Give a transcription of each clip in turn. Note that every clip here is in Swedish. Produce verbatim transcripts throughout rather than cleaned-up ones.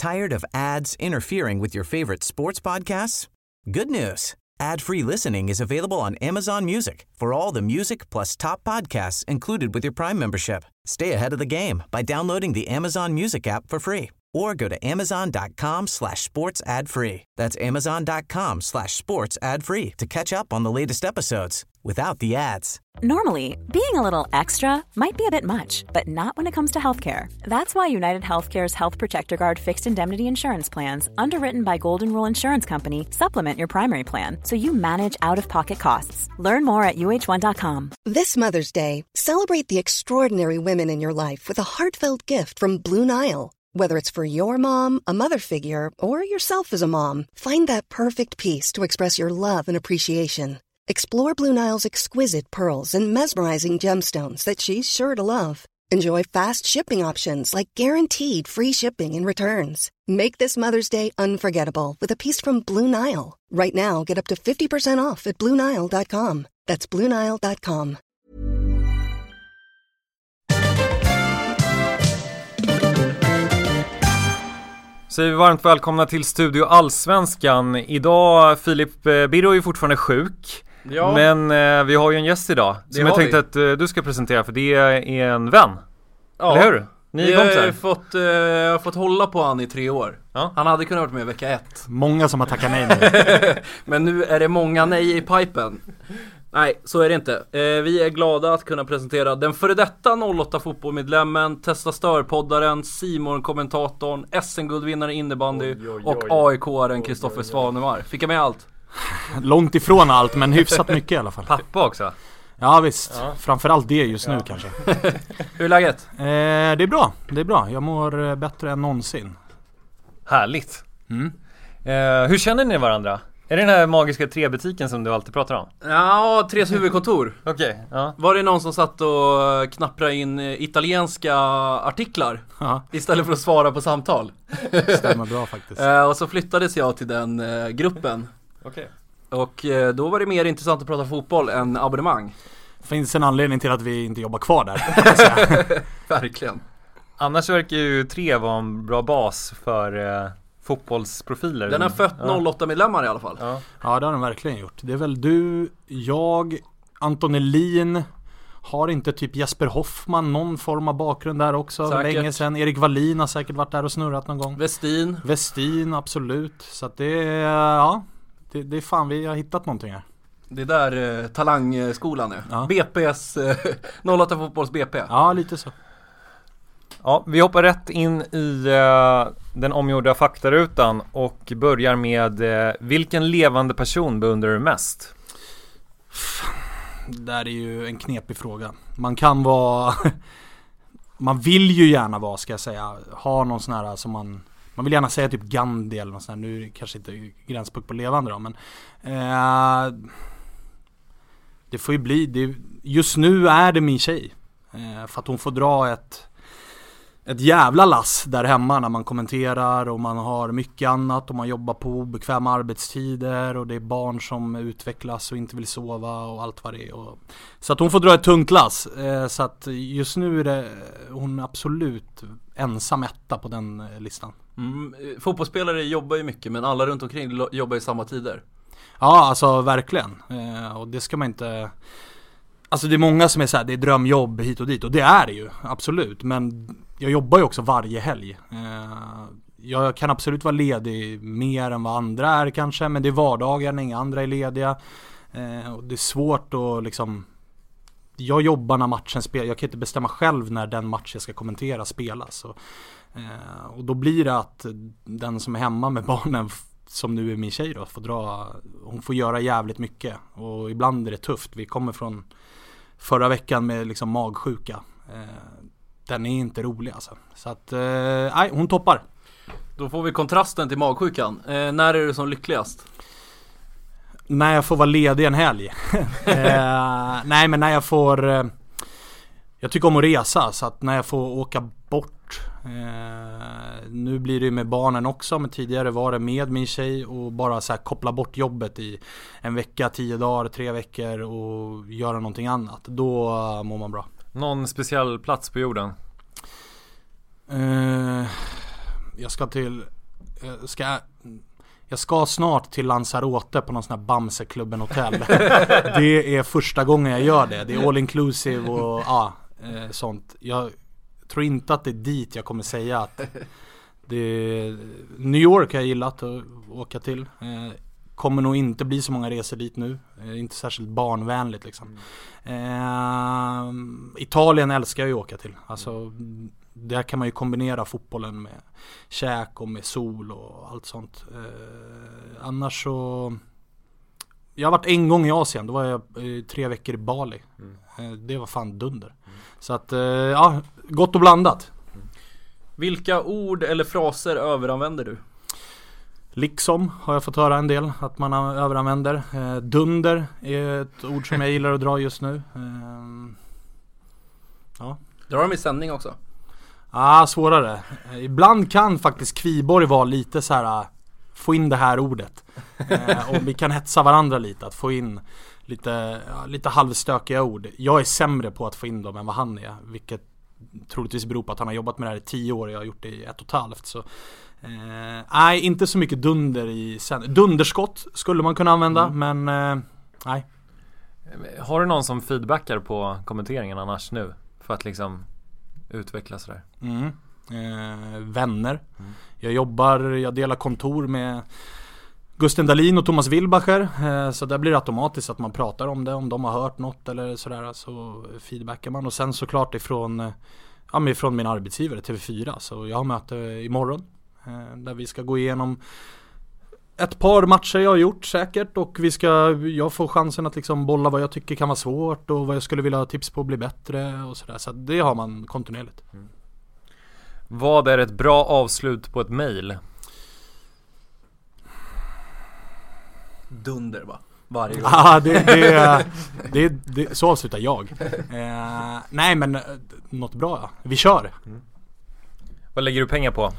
Tired of ads interfering with your favorite sports podcasts? Good news. Ad-free listening is available on Amazon Music for all the music plus top podcasts included with your Prime membership. Stay ahead of the game by downloading the Amazon Music app for free or go to amazon.com slash sports ad free. That's amazon.com slash sports ad free to catch up on the latest episodes without the ads. Normally, being a little extra might be a bit much, but not when it comes to healthcare. That's why United Healthcare's Health Protector Guard fixed indemnity insurance plans, underwritten by Golden Rule Insurance Company, supplement your primary plan so you manage out-of-pocket costs. Learn more at U H one dot com. This Mother's Day, celebrate the extraordinary women in your life with a heartfelt gift from Blue Nile. Whether it's for your mom, a mother figure, or yourself as a mom, find that perfect piece to express your love and appreciation. Explore Blue Nile's exquisite pearls and mesmerizing gemstones that she's sure to love. Enjoy fast shipping options like guaranteed free shipping and returns. Make this Mother's Day unforgettable with a piece from Blue Nile. Right now, get up to fifty percent off at blue nile dot com. That's blue nile dot com. Säger vi varmt välkomna till Studio Allsvenskan. Idag, Filip Birro är ju fortfarande sjuk. Ja. Men eh, vi har ju en gäst idag det som jag tänkte vi. att eh, du ska presentera, för det är en vän. Ja. Eller hur? Ni jag har fått, eh, fått hålla på han i tre år. Ja. Han hade kunnat vara med vecka ett. Många som har tackat nej nu. Men nu är det många nej i pipen. Nej, så är det inte. Eh, vi är glada att kunna presentera den före detta noll åtta fotbollmedlemmen, Testa Störpoddaren, Simon-kommentatorn, S M-guldvinnare innebandy oj, oj, oj. och A I K-aren Kristoffer Svanemar. Fick jag med allt? Långt ifrån allt, men hyfsat mycket i alla fall. Pappa också? Ja visst, ja. Framförallt det just ja. nu kanske. Hur är läget? Eh, det är bra, det är bra. Jag mår bättre än någonsin. Härligt. Mm. Eh, hur känner ni varandra? Är det den här magiska trebutiken som du alltid pratar om? Ja, Tres huvudkontor. Okej, okay, ja. Var det någon som satt och knapprade in italienska artiklar ja. istället för att svara på samtal? Stämmer bra faktiskt. Och så flyttades jag till den gruppen. Okej. Och då var det mer intressant att prata fotboll än abonnemang. Finns en anledning till att vi inte jobbar kvar där. Verkligen. Annars verkar ju tre vara en bra bas för eh, fotbollsprofiler. Den har fött ja. noll åtta medlemmar i alla fall. Ja. ja, det har den verkligen gjort. Det är väl du, jag, Anton Elin. Har inte typ Jesper Hoffman någon form av bakgrund där också? Säkert. Länge sedan. Erik Wallin har säkert varit där och snurrat någon gång. Westin. Westin, absolut. Så att det är, ja, det, det är fan, vi har hittat någonting här. Det är där eh, talangskolan är. Ja. B P:s eh, noll åtta fotbolls B P. Ja, lite så. Ja, vi hoppar rätt in i uh, den omgjorda faktarutan och börjar med uh, vilken levande person beundrar du mest? Det där är ju en knepig fråga. Man kan vara man vill ju gärna vara, ska jag säga, ha någon sån här som man man vill gärna säga typ Gandhi eller något sånt här. Nu är det kanske inte gränspunkt på levande då, men eh, det får ju bli det, just nu är det min tjej. Eh, för att hon får dra ett ett jävla lass där hemma när man kommenterar och man har mycket annat och man jobbar på obekväma arbetstider och det är barn som utvecklas och inte vill sova och allt vad det är. Och, så att hon får dra ett tungt lass. Eh, så att just nu är det hon absolut ensam etta på den eh, listan. Mm, fotbollsspelare jobbar ju mycket, men alla runt omkring lo- jobbar i samma tider. Ja, alltså verkligen. Eh, och det ska man inte... Alltså det är många som är så här, det är drömjobb hit och dit, och det är det ju, absolut. Men jag jobbar ju också varje helg. Jag kan absolut vara ledig mer än vad andra är kanske, men det är vardagar när inga andra är lediga. Och det är svårt att liksom... Jag jobbar när matchen spelar, jag kan inte bestämma själv när den match jag ska kommentera spelas. Och, och då blir det att den som är hemma med barnen, som nu är min tjej då, får dra, hon får göra jävligt mycket. Och ibland är det tufft. Vi kommer från förra veckan med liksom magsjuka. Eh, den är inte rolig alltså. Så att, eh, nej, hon toppar. Då får vi kontrasten till magsjukan. Eh, när är du som lyckligast? När jag får vara ledig en helg. eh, nej, men när jag får... Eh, jag tycker om att resa, så att när jag får åka bort... Eh, nu blir det med barnen också, men tidigare var det med min tjej och bara så här koppla bort jobbet i en vecka, tio dagar, tre veckor och göra någonting annat. Då uh, mår man bra. Någon speciell plats på jorden? Eh, jag ska till jag ska Jag ska snart till Lanzarote på någon sån här Bamseklubben hotell. Det är första gången jag gör det. Det är all inclusive och ja, eh, sånt. Jag tror inte att det är dit jag kommer säga att det är, New York har jag gillat att åka till. Eh, kommer nog inte bli så många resor dit nu. Eh, inte särskilt barnvänligt liksom. Eh, Italien älskar jag ju att åka till. Alltså där kan man ju kombinera fotbollen med käk och med sol och allt sånt. Eh, annars så... Jag har varit en gång i Asien. Då var jag eh, tre veckor i Bali. Mm. Eh, det var fan dunder. Mm. Så att, eh, ja, gott och blandat. Mm. Vilka ord eller fraser överanvänder du? Liksom har jag fått höra en del att man överanvänder. Eh, dunder är ett ord som jag gillar att dra just nu. Eh, ja. Drar de i sändning också? Ah, svårare. Ibland kan faktiskt Kviborg vara lite så här, få in det här ordet. Eh, och vi kan hetsa varandra lite, att få in lite, ja, lite halvstökiga ord. Jag är sämre på att få in dem än vad han är, vilket troligtvis beror på att han har jobbat med det här i tio år och jag har gjort det i ett och ett halvt. Så, eh, nej, inte så mycket dunder i sen. Dunderskott skulle man kunna använda, mm. men eh, nej. Har du någon som feedbackar på kommenteringen annars nu? För att liksom utveckla sådär. Mm. Eh, vänner. Mm. Jag jobbar, jag delar kontor med Gusten Dahlin och Thomas Wilbacher. Eh, så där blir det automatiskt att man pratar om det. Om de har hört något eller sådär, så feedbackar man. Och sen såklart ifrån, ja, men ifrån min arbetsgivare T V fyra. Så jag har möte imorgon. Eh, där vi ska gå igenom ett par matcher jag har gjort säkert. Och vi ska, jag får chansen att liksom bolla vad jag tycker kan vara svårt. Och vad jag skulle vilja ha tips på att bli bättre. Och sådär. Så det har man kontinuerligt. Mm. Vad är ett bra avslut på ett mejl? Dunder va? Varje gång. Ah, det, det, det, det, så avslutar jag. Eh, nej men något bra, ja. Vi kör. Mm. Vad lägger du pengar på?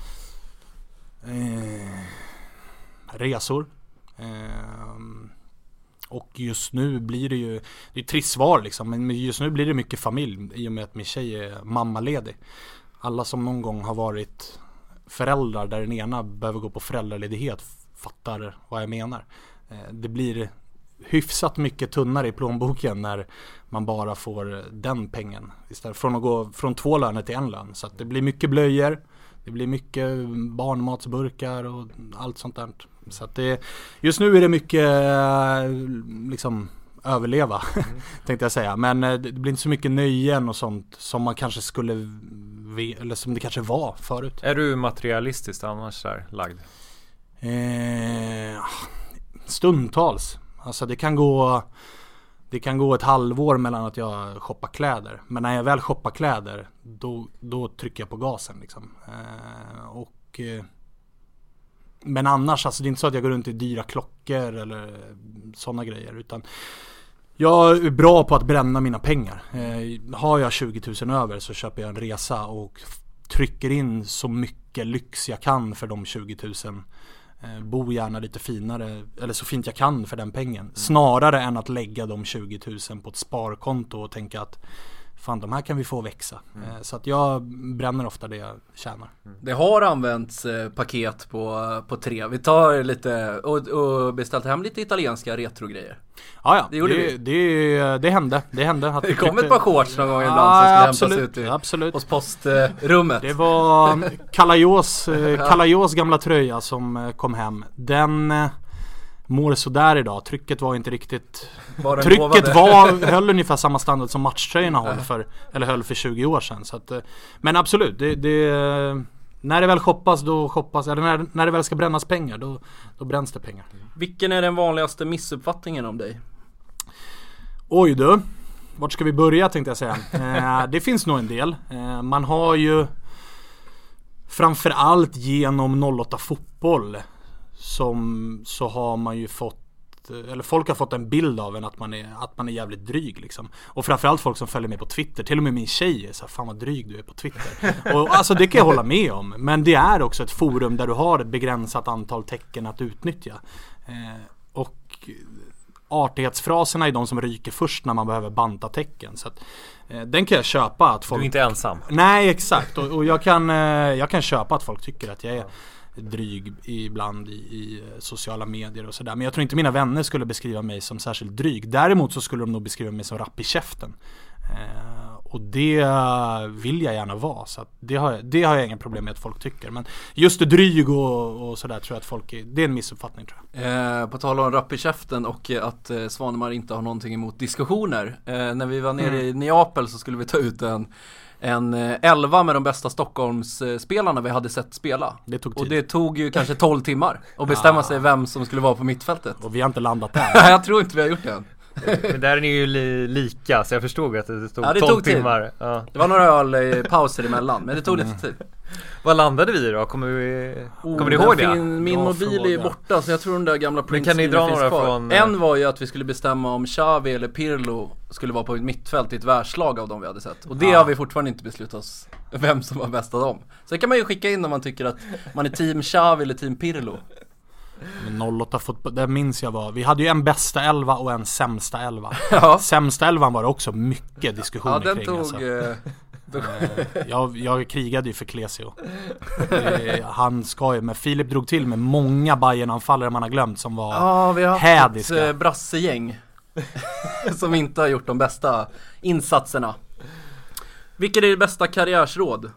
Eh, resor. Eh, och just nu blir det ju, det är ett trist svar liksom, men just nu blir det mycket familj i och med att min tjej är mammaledig. Alla som någon gång har varit föräldrar där den ena behöver gå på föräldraledighet fattar vad jag menar. Det blir hyfsat mycket tunnare i plånboken när man bara får den pengen istället från att gå från två löner till en lön. Så att det blir mycket blöjor, det blir mycket barnmatsburkar och allt sånt där. Så att det, just nu är det mycket liksom överleva, mm. tänkte jag säga. Men det blir inte så mycket nöjen och sånt som man kanske skulle, eller som det kanske var förut. Är du materialistiskt annars där lagd? Eh, stundtals. Alltså det kan gå det kan gå ett halvår mellan att jag shoppar kläder. Men när jag väl shoppar kläder då, då trycker jag på gasen liksom. Eh, och eh, men annars, alltså det är inte så att jag går runt i dyra klockor eller sådana grejer, utan jag är bra på att bränna mina pengar. Eh, har jag tjugo tusen över så köper jag en resa och trycker in så mycket lyx jag kan för de tjugo tusen. Eh, bo gärna lite finare, eller så fint jag kan för den pengen. Mm. Snarare än att lägga de tjugo tusen på ett sparkonto och tänka att fan, de här kan vi få växa. Mm. Eh, så att jag bränner ofta det jag tjänar. Mm. Det har använts eh, paket på, på tre. Vi tar lite och, och beställt hem lite italienska retrogrejer. Ja, ja. Det, gjorde det, vi. Det, det hände. Det hände. Att det kom tryckte... ett par shorts någon gång ibland ja, som skulle absolut, hämtas ut i, absolut. hos postrummet. Det var Kalajos, Kalajos gamla tröja som kom hem. Den mår sådär idag. Trycket var inte riktigt... Var Trycket var, höll ungefär samma standard som matchtröjorna höll för, eller höll för tjugo år sedan. Så att, men absolut, det, det, när det väl shoppas, då shoppas, eller när, när det väl ska brännas pengar, då, då bränns det pengar. Vilken är den vanligaste missuppfattningen om dig? Oj du, vart ska vi börja tänkte jag säga. eh, Det finns nog en del. eh, Man har ju framförallt genom noll åtta fotboll som så har man ju fått, eller folk har fått en bild av en att man är, att man är jävligt dryg liksom. Och framförallt folk som följer med på Twitter. Till och med min tjej är så här, fan vad dryg du är på Twitter. Och alltså det kan jag hålla med om. Men det är också ett forum där du har ett begränsat antal tecken att utnyttja. eh, Och artighetsfraserna är de som ryker först när man behöver banta tecken. Så att, eh, den kan jag köpa att folk... Du är inte ensam. Nej, exakt. Och, och jag, kan, eh, jag kan köpa att folk tycker att jag är dryg ibland i, i sociala medier och sådär. Men jag tror inte mina vänner skulle beskriva mig som särskilt dryg. Däremot så skulle de nog beskriva mig som rapp i käften. Eh, och det vill jag gärna vara. Så att det, har, det har jag inga problem med att folk tycker. Men just det dryg och, och sådär tror jag att folk är, det är en missuppfattning tror jag. Eh, på tal om rapp i käften och att eh, Svanemar inte har någonting emot diskussioner. Eh, när vi var nere mm. i Neapel så skulle vi ta ut en En elva med de bästa Stockholmsspelarna vi hade sett spela. Det tog tid. Och det tog ju kanske tolv timmar att bestämma ja. sig vem som skulle vara på mittfältet. Och vi har inte landat än. Jag tror inte vi har gjort det än. Men där är ni ju li- lika, så jag förstod att det tog ja, det tolv tog timmar. Ja. Det var några öl pauser emellan, men det tog lite tid. Vad landade vi då? Kommer vi oh, kommer ni ihåg det? Fin, min Bra mobil fråga. är borta, så jag tror de där gamla prints kan ni dra några kvar. från... En var ju att vi skulle bestämma om Xavi eller Pirlo skulle vara på ett mittfält i ett världslag av dem vi hade sett. Och det ja. har vi fortfarande inte beslutat oss vem som var bäst av dem. Så det kan man ju skicka in om man tycker att man är team Xavi eller team Pirlo. Men noll åtta fotboll, det minns jag var. Vi hade ju en bästa elva och en sämsta elva. Ja. Sämsta elvan var det också mycket diskussioner ja, den kring. Tog, alltså. uh, jag, jag krigade ju för Klesio. Han ska ju, men Filip drog till med många Bayern-anfallare man har glömt som var ja, vi har hädiska. Ett uh, brassegäng som inte har gjort de bästa insatserna. Vilket är det bästa karriärsråd?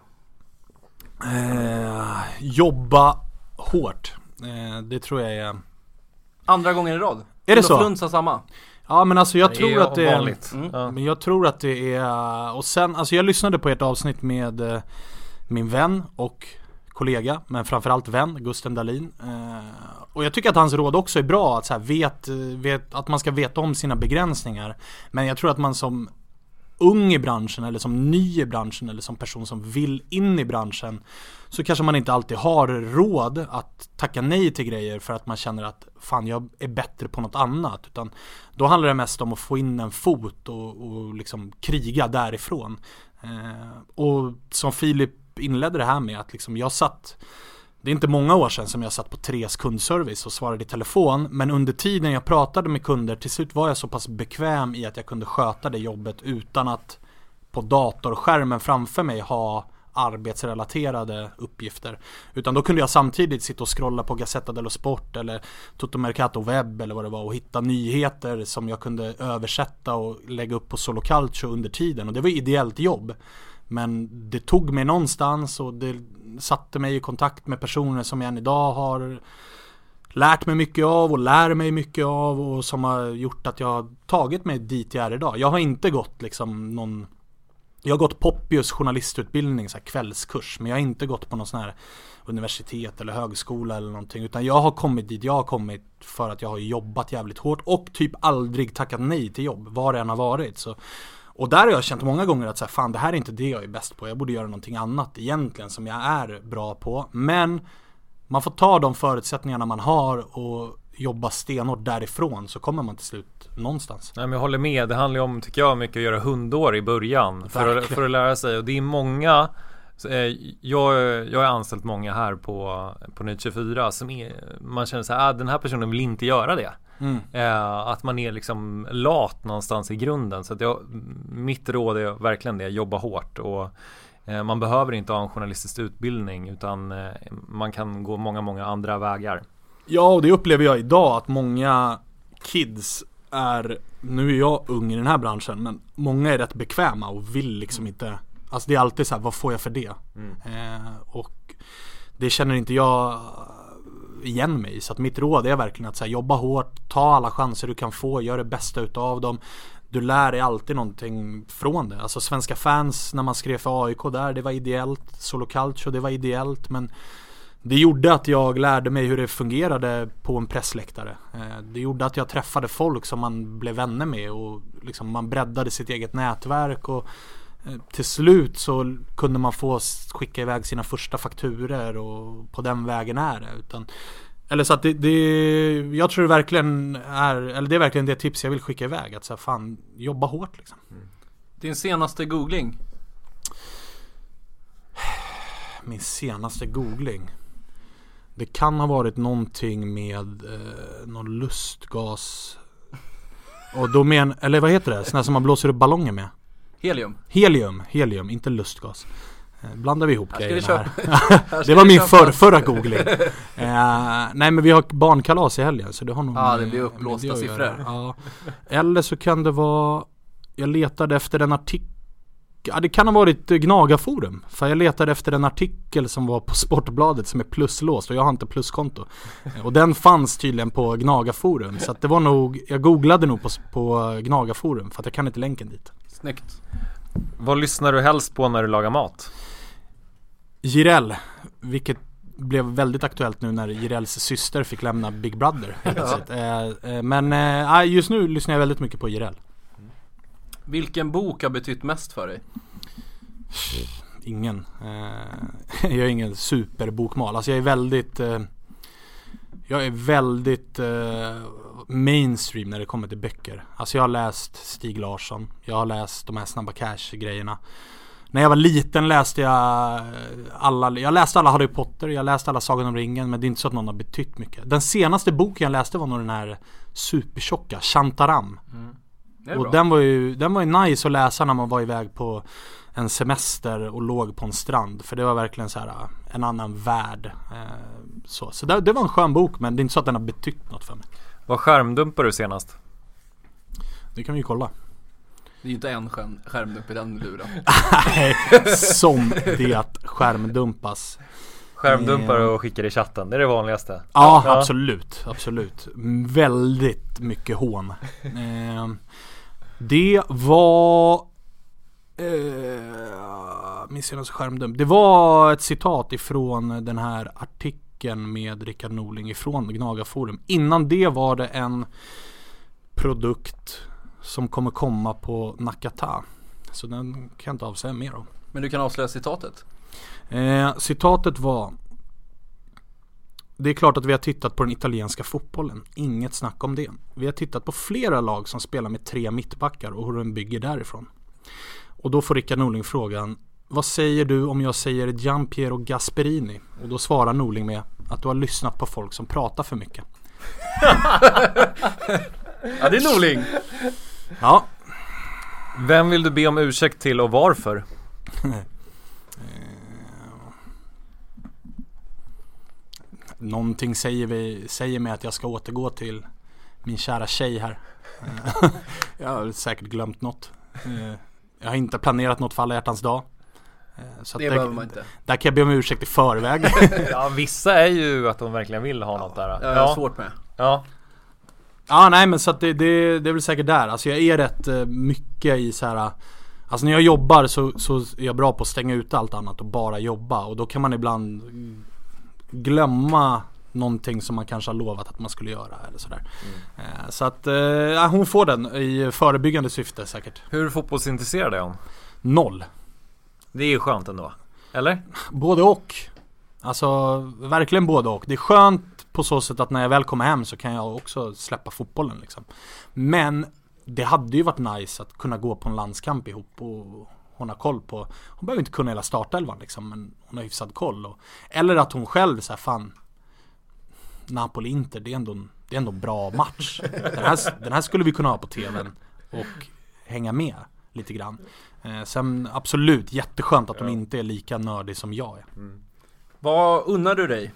Uh, jobba hårt. Uh, det tror jag är andra gången i rad. Är det så? Flunsa samma. Ja, men alltså jag tror det att det är vanligt. Mm. Ja. Men jag tror att det är, och sen alltså jag lyssnade på ett avsnitt med eh, min vän och kollega, men framförallt vän Gusten Dahlin. Eh, och jag tycker att hans råd också är bra, att så här, vet, vet att man ska veta om sina begränsningar. Men jag tror att man som ung i branschen eller som ny i branschen eller som person som vill in i branschen, så kanske man inte alltid har råd att tacka nej till grejer för att man känner att fan, jag är bättre på något annat. Utan då handlar det mest om att få in en fot och, och liksom kriga därifrån. Eh, och som Filip inledde det här med, att liksom jag satt, det är inte många år sedan som jag satt på Tres kundservice och svarade i telefon, men under tiden jag pratade med kunder, till slut var jag så pass bekväm i att jag kunde sköta det jobbet utan att på datorskärmen framför mig ha arbetsrelaterade uppgifter. Utan då kunde jag samtidigt sitta och scrolla på Gazzetta dello Sport eller Tutto Mercato Web eller vad det var och hitta nyheter som jag kunde översätta och lägga upp på Solo Calcio under tiden. Och det var ideellt jobb. Men det tog mig någonstans och det satte mig i kontakt med personer som jag än idag har lärt mig mycket av och lär mig mycket av och som har gjort att jag har tagit mig dit jag är idag. Jag har inte gått liksom någon, jag har gått Poppius journalistutbildning, så här kvällskurs, men jag har inte gått på någon sån här universitet eller högskola eller någonting, utan jag har kommit dit jag har kommit för att jag har jobbat jävligt hårt och typ aldrig tackat nej till jobb, var det än har varit. Så, och där har jag känt många gånger att så här, fan, det här är inte det jag är bäst på, jag borde göra någonting annat egentligen som jag är bra på, men man får ta de förutsättningarna man har och jobba stenhårt därifrån, så kommer man till slut någonstans. Nej, men jag håller med, det handlar ju om, tycker jag, mycket att göra hundår i början för att, för att lära sig, och det är många, jag, jag har anställt många här på, på Nytt tjugofyra som är, man känner så här, ah, den här personen vill inte göra det. Mm. Eh, att man är liksom lat någonstans i grunden, så att jag, mitt råd är verkligen det, jobba hårt, och eh, man behöver inte ha en journalistisk utbildning, utan eh, man kan gå många, många andra vägar. Ja, och det upplever jag idag, att många kids är, nu är jag ung i den här branschen, men många är rätt bekväma och vill liksom inte, alltså det är alltid så här, vad får jag för det? Mm. Eh, och det känner inte jag igen mig, så att mitt råd är verkligen att så här, jobba hårt, ta alla chanser du kan få, gör det bästa utav dem. Du lär dig alltid någonting från det. Alltså Svenska Fans, när man skrev för A I K där, det var ideellt. Solo Calcio, det var ideellt, men det gjorde att jag lärde mig hur det fungerade på en pressläktare. Det gjorde att jag träffade folk som man blev vänner med, och liksom man breddade sitt eget nätverk, och till slut så kunde man få skicka iväg sina första fakturer, och på den vägen är det. Utan, eller så att det, det, jag tror det verkligen är, eller det är verkligen det tips jag vill skicka iväg, att så här, fan, jobba hårt liksom. Mm. Din senaste googling? Min senaste googling, det kan ha varit någonting med eh, någon lustgas Och då men, eller vad heter det? Såna som man blåser upp ballonger med. Helium. Helium, helium, inte lustgas. Blandar vi ihop grejerna här. här. Det var min för, förra googling. uh, nej men vi har barnkalas i helgen, så det har nog. Ja, det blir uppblåsta siffror. Ja. Eller så kan det vara, jag letade efter en artikel. Ja, det kan ha varit Gnagarforum. För jag letade efter en artikel som var på Sportbladet som är pluslåst och jag har inte pluskonto. Och den fanns tydligen på Gnagarforum. Så att det var nog, jag googlade nog på, på Gnagarforum för att jag kan inte länken dit. Snyggt. Vad lyssnar du helst på när du lagar mat? Jireel, vilket blev väldigt aktuellt nu när Jireels syster fick lämna Big Brother. Ja. Men just nu lyssnar jag väldigt mycket på Jireel. Vilken bok har betytt mest för dig? Ingen. Jag är ingen superbokmal. Alltså jag är väldigt Jag är väldigt mainstream när det kommer till böcker. Alltså jag har läst Stig Larsson. Jag har läst de här Snabba Cash-grejerna. När jag var liten läste jag alla, jag läste alla Harry Potter, jag läste alla Sagan om ringen, men det är inte så att någon har betytt mycket. Den senaste boken jag läste var nog den här supertjocka, Shantaram. Mm. Och den var ju den var ju nice att läsa när man var iväg på en semester och låg på en strand, för det var verkligen så här en annan värld. Så, så det, det var en skön bok, men det är inte så att den har betytt något för mig. Vad skärmdumpar du senast? Det kan vi ju kolla. Det är ju inte en skärm, skärmdump i den luren. Nej, som det skärmdumpas. Skärmdumpar och skickar i chatten, det är det vanligaste. Ja, ja. absolut, absolut. Väldigt mycket hån. Eh, det var eh, min senaste skärmdump. Det var ett citat ifrån den här artikeln med Rickard Norling ifrån Gnagarforum. Innan det var det en produkt som kommer komma på Nakata. Så den kan jag inte avsäga mer om. Men du kan avslöja citatet. Eh, citatet var: det är klart att vi har tittat på den italienska fotbollen. Inget snack om det. Vi har tittat på flera lag som spelar med tre mittbackar och hur de bygger därifrån. Och då får Rickard Norling frågan: vad säger du om jag säger Gianpiero Gasperini? Och då svarar Norling med att du har lyssnat på folk som pratar för mycket. Ja, det är Norling. Ja. Vem vill du be om ursäkt till och varför? Någonting säger, vi, säger mig att jag ska återgå till min kära tjej här. Jag har säkert glömt något. Jag har inte planerat något för alla hjärtans dag. Så det där, behöver man inte. Där kan jag be om ursäkt i förväg. Ja, vissa är ju att de verkligen vill ha ja, något där. Ja, jag har svårt med. Ja. Ja, nej, men så att det, det, det är väl säkert där. Alltså jag är rätt mycket i så här. Alltså när jag jobbar så, så är jag bra på att stänga ut allt annat och bara jobba. Och då kan man ibland glömma någonting som man kanske har lovat att man skulle göra eller sådär. Mm. Så att ja, hon får den i förebyggande syfte säkert. Hur fotbollsintresserad är hon? Noll. Det är ju skönt ändå. Eller? Både och. Alltså verkligen både och. Det är skönt på så sätt att när jag väl kommer hem så kan jag också släppa fotbollen liksom. Men det hade ju varit nice att kunna gå på en landskamp ihop och hon har koll på, hon behöver inte kunna hela startelvan liksom, men hon har hyfsad koll. Och, eller att hon själv så här, fan, Napoli-Inter, det är ändå det är ändå en bra match. Den här, den här skulle vi kunna ha på tvn och hänga med lite grann. Eh, sen absolut, jätteskönt att hon inte är lika nördig som jag är. Mm. Vad unnar du dig?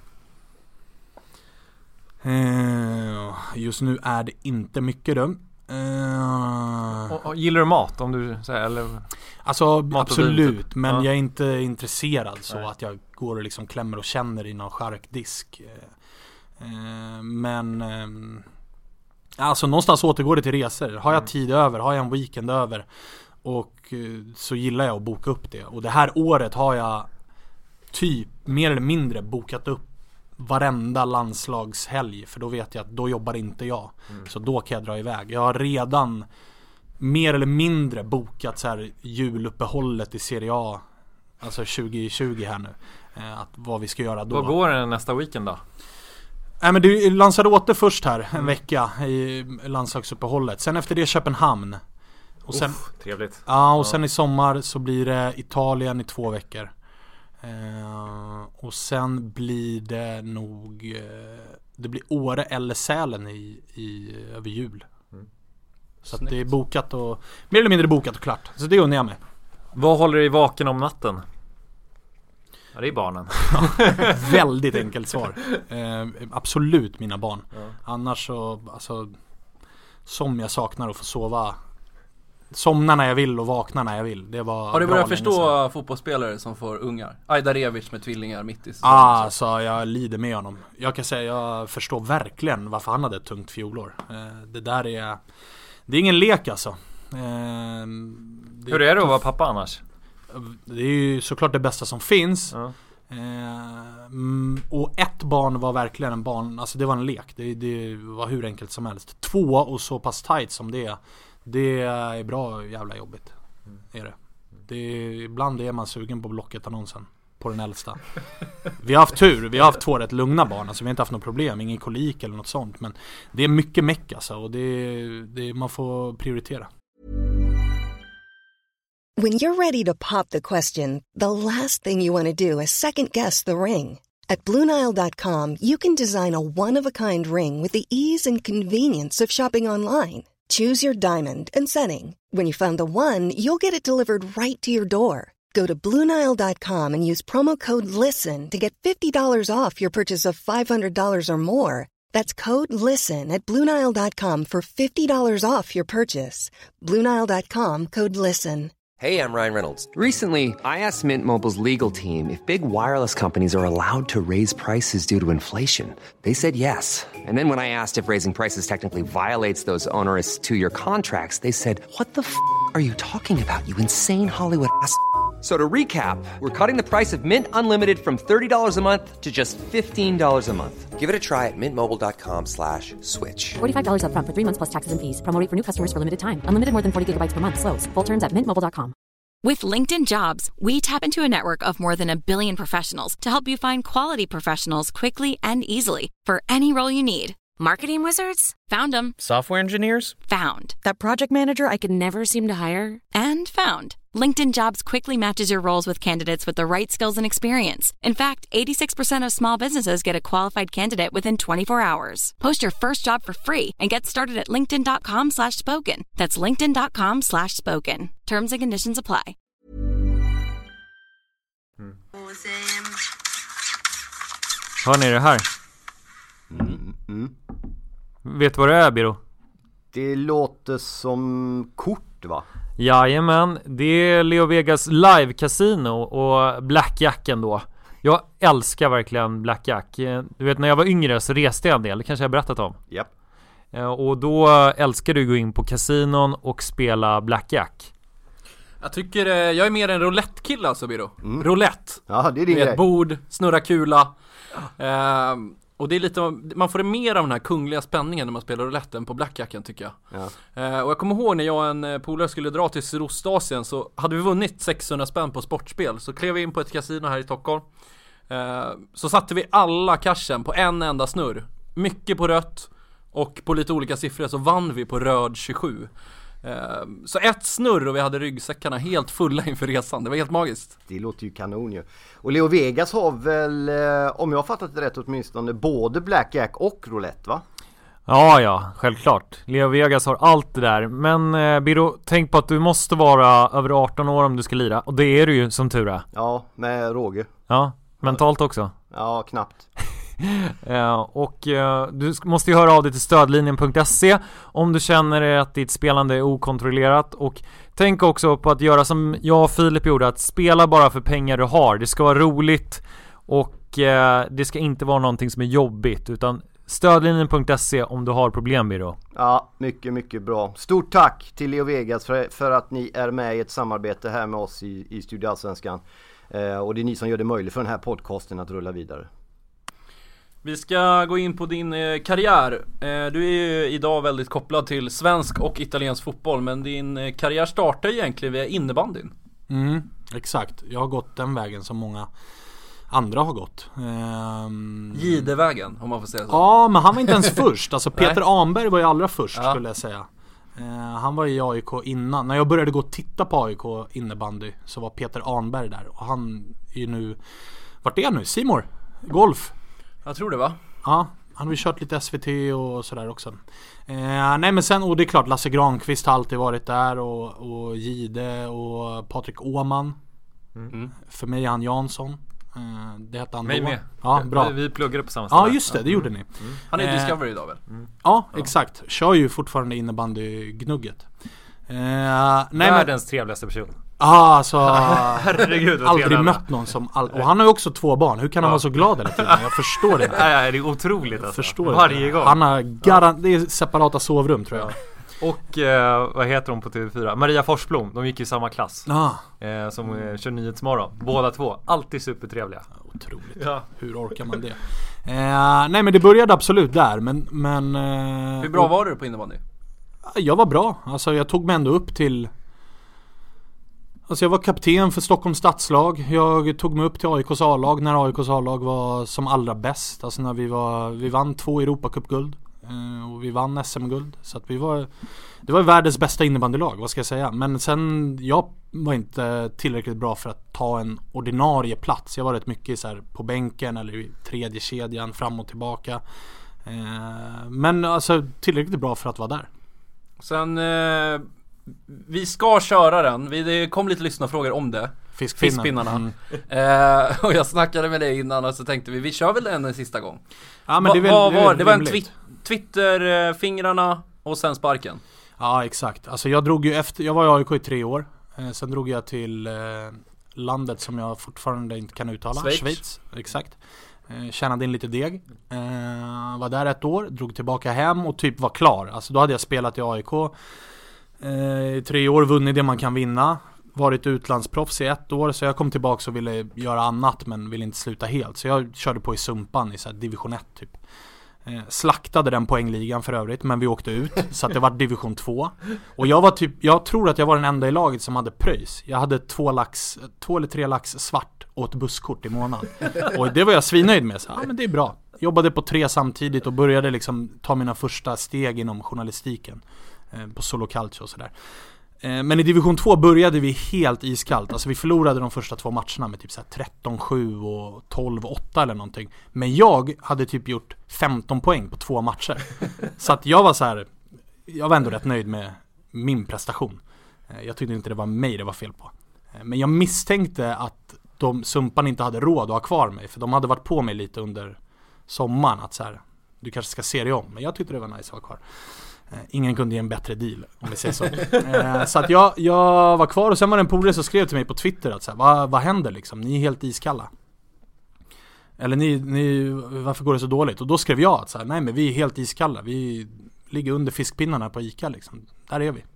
Eh, just nu är det inte mycket då. Uh, och, och gillar du mat om du säger eller? Alltså absolut, typ. Men ja. jag är inte intresserad så Nej. att jag går och liksom klämmer och känner i någon charkdisk. Uh, men uh, alltså någonstans återgår det till resor. Har jag mm. tid över, har jag en weekend över och uh, så gillar jag att boka upp det. Och det här året har jag typ mer eller mindre bokat upp varenda landslagshelg, för då vet jag att då jobbar inte jag. Mm. Så då kan jag dra iväg. Jag har redan mer eller mindre bokat så här juluppehållet i Serie A, alltså tjugo tjugo här nu. Eh, att vad vi ska göra då. Vad går det nästa weekend då? Nej, men det är Lanzarote först här en mm. vecka i landslagsuppehållet. Sen efter det Köpenhamn. Och sen, Uff, trevligt. Ja, och ja. sen i sommar så blir det Italien i två veckor. Uh, och sen blir det nog uh, det blir Åre eller Sälen i, i, över jul. Mm. Så att det är bokat och mer eller mindre bokat och klart. Så det unnar jag mig. Vad håller dig vaken om natten? Ja, det är barnen. Väldigt enkelt svar. Eh, absolut mina barn. Ja. Annars så, alltså, som jag saknar att få sova. Somna när jag vill och vakna när jag vill. Det var Har du börjat förstå fotbollsspelare som får ungar? Ajdarevic med tvillingar mitt i säsongen. Ah, så jag lider med honom. Jag kan säga, jag förstår verkligen varför han hade ett tungt fjolår. Eh, det där är, det är ingen lek alltså. Eh, det Hur är det att vara pappa annars? Det är ju såklart det bästa som finns. Ja. Eh, och ett barn var verkligen en barn, alltså det var en lek. Det, det var hur enkelt som helst. Två och så pass tight som det är. Det är bra jävla jobbigt. Mm. Är det. Det är, ibland är man sugen på Blocket-annonsen på den äldsta. Vi har haft tur, vi har haft två rätt lugna barn, alltså vi har inte haft något problem, ingen kolik eller något sånt, men det är mycket meck alltså, och det, det man får prioritera. When you're ready to pop the question, the last thing you want to do is second guess the ring. At Blue Nile dot com you can design a one-of-a-kind ring with the ease and convenience of shopping online. Choose your diamond and setting. When you find the one, you'll get it delivered right to your door. Go to Blue Nile dot com and use promo code LISTEN to get fifty dollars off your purchase of five hundred dollars or more. That's code LISTEN at Blue Nile dot com for fifty dollars off your purchase. Blue Nile dot com, code LISTEN. Hey, I'm Ryan Reynolds. Recently, I asked Mint Mobile's legal team if big wireless companies are allowed to raise prices due to inflation. They said yes. And then when I asked if raising prices technically violates those onerous two-year contracts, they said, what the f*** are you talking about, you insane Hollywood ass f- So to recap, we're cutting the price of Mint Unlimited from thirty dollars a month to just fifteen dollars a month. Give it a try at mintmobile.com slash switch. forty-five dollars up front for three months plus taxes and fees. Promo rate for new customers for limited time. Unlimited more than forty gigabytes per month. Slows full terms at mint mobile dot com. With LinkedIn Jobs, we tap into a network of more than a billion professionals to help you find quality professionals quickly and easily for any role you need. Marketing wizards? Found them. Software engineers? Found. That project manager I could never seem to hire? And found. LinkedIn Jobs quickly matches your roles with candidates with the right skills and experience. In fact, eighty-six percent of small businesses get a qualified candidate within twenty-four hours. Post your first job for free and get started at linkedin.com slash spoken. That's linkedin.com slash spoken. Terms and conditions apply. Mm. Hör ni det här? Mm, mm. Vet du vad det är, Biro? Det låter som kort, va? Jajamän, det är Leo Vegas live casino och Blackjacken då. Jag älskar verkligen Blackjack. Du vet, när jag var yngre så reste jag en del, det kanske jag har berättat om. Japp. Och då älskar du att gå in på kasinon och spela Blackjack. Jag tycker, jag är mer en roulette-kille alltså, Biro. Mm. Roulette. Ja, det är din grej. Bord, snurra kula. Ehm... Och det är lite, man får mer av den här kungliga spänningen när man spelar rouletten på Blackjacken, tycker jag. Ja. Eh, och jag kommer ihåg när jag och en polare skulle dra till Sydostasien, så hade vi vunnit sexhundra spänn på sportspel. Så klev vi in på ett kasino här i Stockholm. Eh, så satte vi alla cashen på en enda snurr. Mycket på rött och på lite olika siffror, så vann vi på röd tjugosju. Eh, så ett snurr och vi hade ryggsäckarna helt fulla inför resan. Det var helt magiskt. Det låter ju kanon ju. Och Leo Vegas har väl, eh, om jag har fattat det rätt åtminstone, både Blackjack och roulette, va? Ja, ja, självklart. Leo Vegas har allt det där. Men eh, Biro, tänk på att du måste vara över arton år om du ska lira. Och det är du ju, som tur är. Ja, med råge. Ja, mentalt också. Ja, knappt. uh, och uh, du måste ju höra av dig till stödlinjen punkt se om du känner att ditt spelande är okontrollerat. Och tänk också på att göra som jag och Filip gjorde, att spela bara för pengar du har. Det ska vara roligt och uh, det ska inte vara någonting som är jobbigt, utan stödlinjen punkt se om du har problem, Biro. Ja, mycket, mycket bra. Stort tack till Leo Vegas för, för att ni är med i ett samarbete här med oss i, i Studio Allsvenskan. Uh, och det är ni som gör det möjligt för den här podcasten att rulla vidare. Vi ska gå in på din eh, karriär. Eh, du är ju idag väldigt kopplad till svensk och italiensk fotboll, men din eh, karriär startar egentligen via innebandyn. Mm, exakt. Jag har gått den vägen som många andra har gått. Ehm... Gidevägen, om man får säga så. Ja, men han var inte ens först. Alltså Peter Anberg var ju allra först, ja. skulle jag säga. Ehm, han var i A I K innan. När jag började gå och titta på A I K innebandy så var Peter Anberg där. Och han är ju nu... Vart är han nu? C More? Golf? Jag tror det, va? Ja, Han har ju kört lite S V T och sådär också. Eh, nej men sen, och det är klart Lasse Granqvist har alltid varit där och, och Gide och Patrik Åman. Mm. För mig är han Jansson. Eh, det hette han mig då. med. Ja, bra. Vi, vi pluggade på samma ställe. Ja just det, det gjorde ni. Mm. Han är i Discovery idag väl? Mm. Ja, ja, exakt. Kör ju fortfarande innebandy-gnugget. Eh, nej, Världens men... trevligaste person. Ah, alltså, herregud vad aldrig mött någon som all... Och han har ju också två barn. Hur kan han ja. vara så glad hela tiden? Jag förstår det inte. Nej, det är otroligt alltså. Förstår varje det. gång. Han har garan... Det är separata sovrum tror jag. Ja. Och eh, vad heter hon på T V fyra? Maria Forsblom. De gick i samma klass. Ah. Eh, som eh, kör Nyhetsmorgon. Båda två. Alltid supertrevliga. Otroligt. Ja. Hur orkar man det? Eh, nej men det började absolut där. Men, men eh, hur bra var du på innebandy? Jag var bra. Alltså jag tog mig ändå upp till... Alltså jag var kapten för Stockholms stadslag. Jag tog mig upp till A I K:s A-lag när A I K:s A-lag var som allra bäst. Alltså när vi var, vi vann två Europacupguld eh, och vi vann S M-guld. Så att vi var, det var världens bästa innebandylag, vad ska jag säga. Men sen, jag var inte tillräckligt bra för att ta en ordinarie plats. Jag var rätt mycket så här på bänken eller i tredje kedjan, fram och tillbaka. Eh, men alltså tillräckligt bra för att vara där. Sen... Eh... Vi ska köra den. Det kom lite lyssnarfrågor om det. Fiskpinnarna. Mm. Eh, och jag snackade med dig innan och så tänkte vi, vi kör väl den en sista gång. Ja, men Va, det, väl, vad det, var, det var en twi- Twitter-fingrarna och sen sparken. Ja, exakt. Alltså jag drog ju efter, jag var i A I K i tre år. Eh, sen drog jag till eh, landet som jag fortfarande inte kan uttala. Schweiz. Schweiz, exakt. Eh, tjänade in lite deg. Eh, var där ett år, drog tillbaka hem och typ var klar. Alltså då hade jag spelat i A I K. I tre år, vunnit det man kan vinna. Varit utlandsproffs i ett år. Så jag kom tillbaka och ville göra annat, men ville inte sluta helt. Så jag körde på i Sumpan i så här division ett typ. eh, Slaktade den poängligan för övrigt, men vi åkte ut. Så att det var division två. Och jag var typ, jag tror att jag var den enda i laget som hade pröjs. Jag hade två lax, två eller tre lax svart och ett busskort i månaden. Och det var jag svinnöjd med. Så, ja men det är bra. Jobbade på tre samtidigt och började liksom ta mina första steg inom journalistiken på Solo Calcio och sådär. Men i division två började vi helt iskallt. Alltså vi förlorade de första två matcherna med typ så här tretton sju och tolv åtta eller någonting. Men jag hade typ gjort femton poäng på två matcher. Så att jag var så här, jag var ändå rätt nöjd med min prestation. Jag tyckte inte det var mig det var fel på. Men jag misstänkte att de Sumpan inte hade råd att ha kvar mig. För de hade varit på mig lite under sommaren att så här, du kanske ska se dig om. Men jag tyckte det var nice att vara kvar. Ingen kunde ge en bättre deal, om vi säger så. eh, Så att jag, jag var kvar. Och sen var det en polare som skrev till mig på Twitter att så här, vad, vad händer liksom? Ni är helt iskalla. Eller ni, ni, varför går det så dåligt? Och då skrev jag att så här, nej men vi är helt iskalla. Vi ligger under fiskpinnarna på Ica liksom. Där är vi.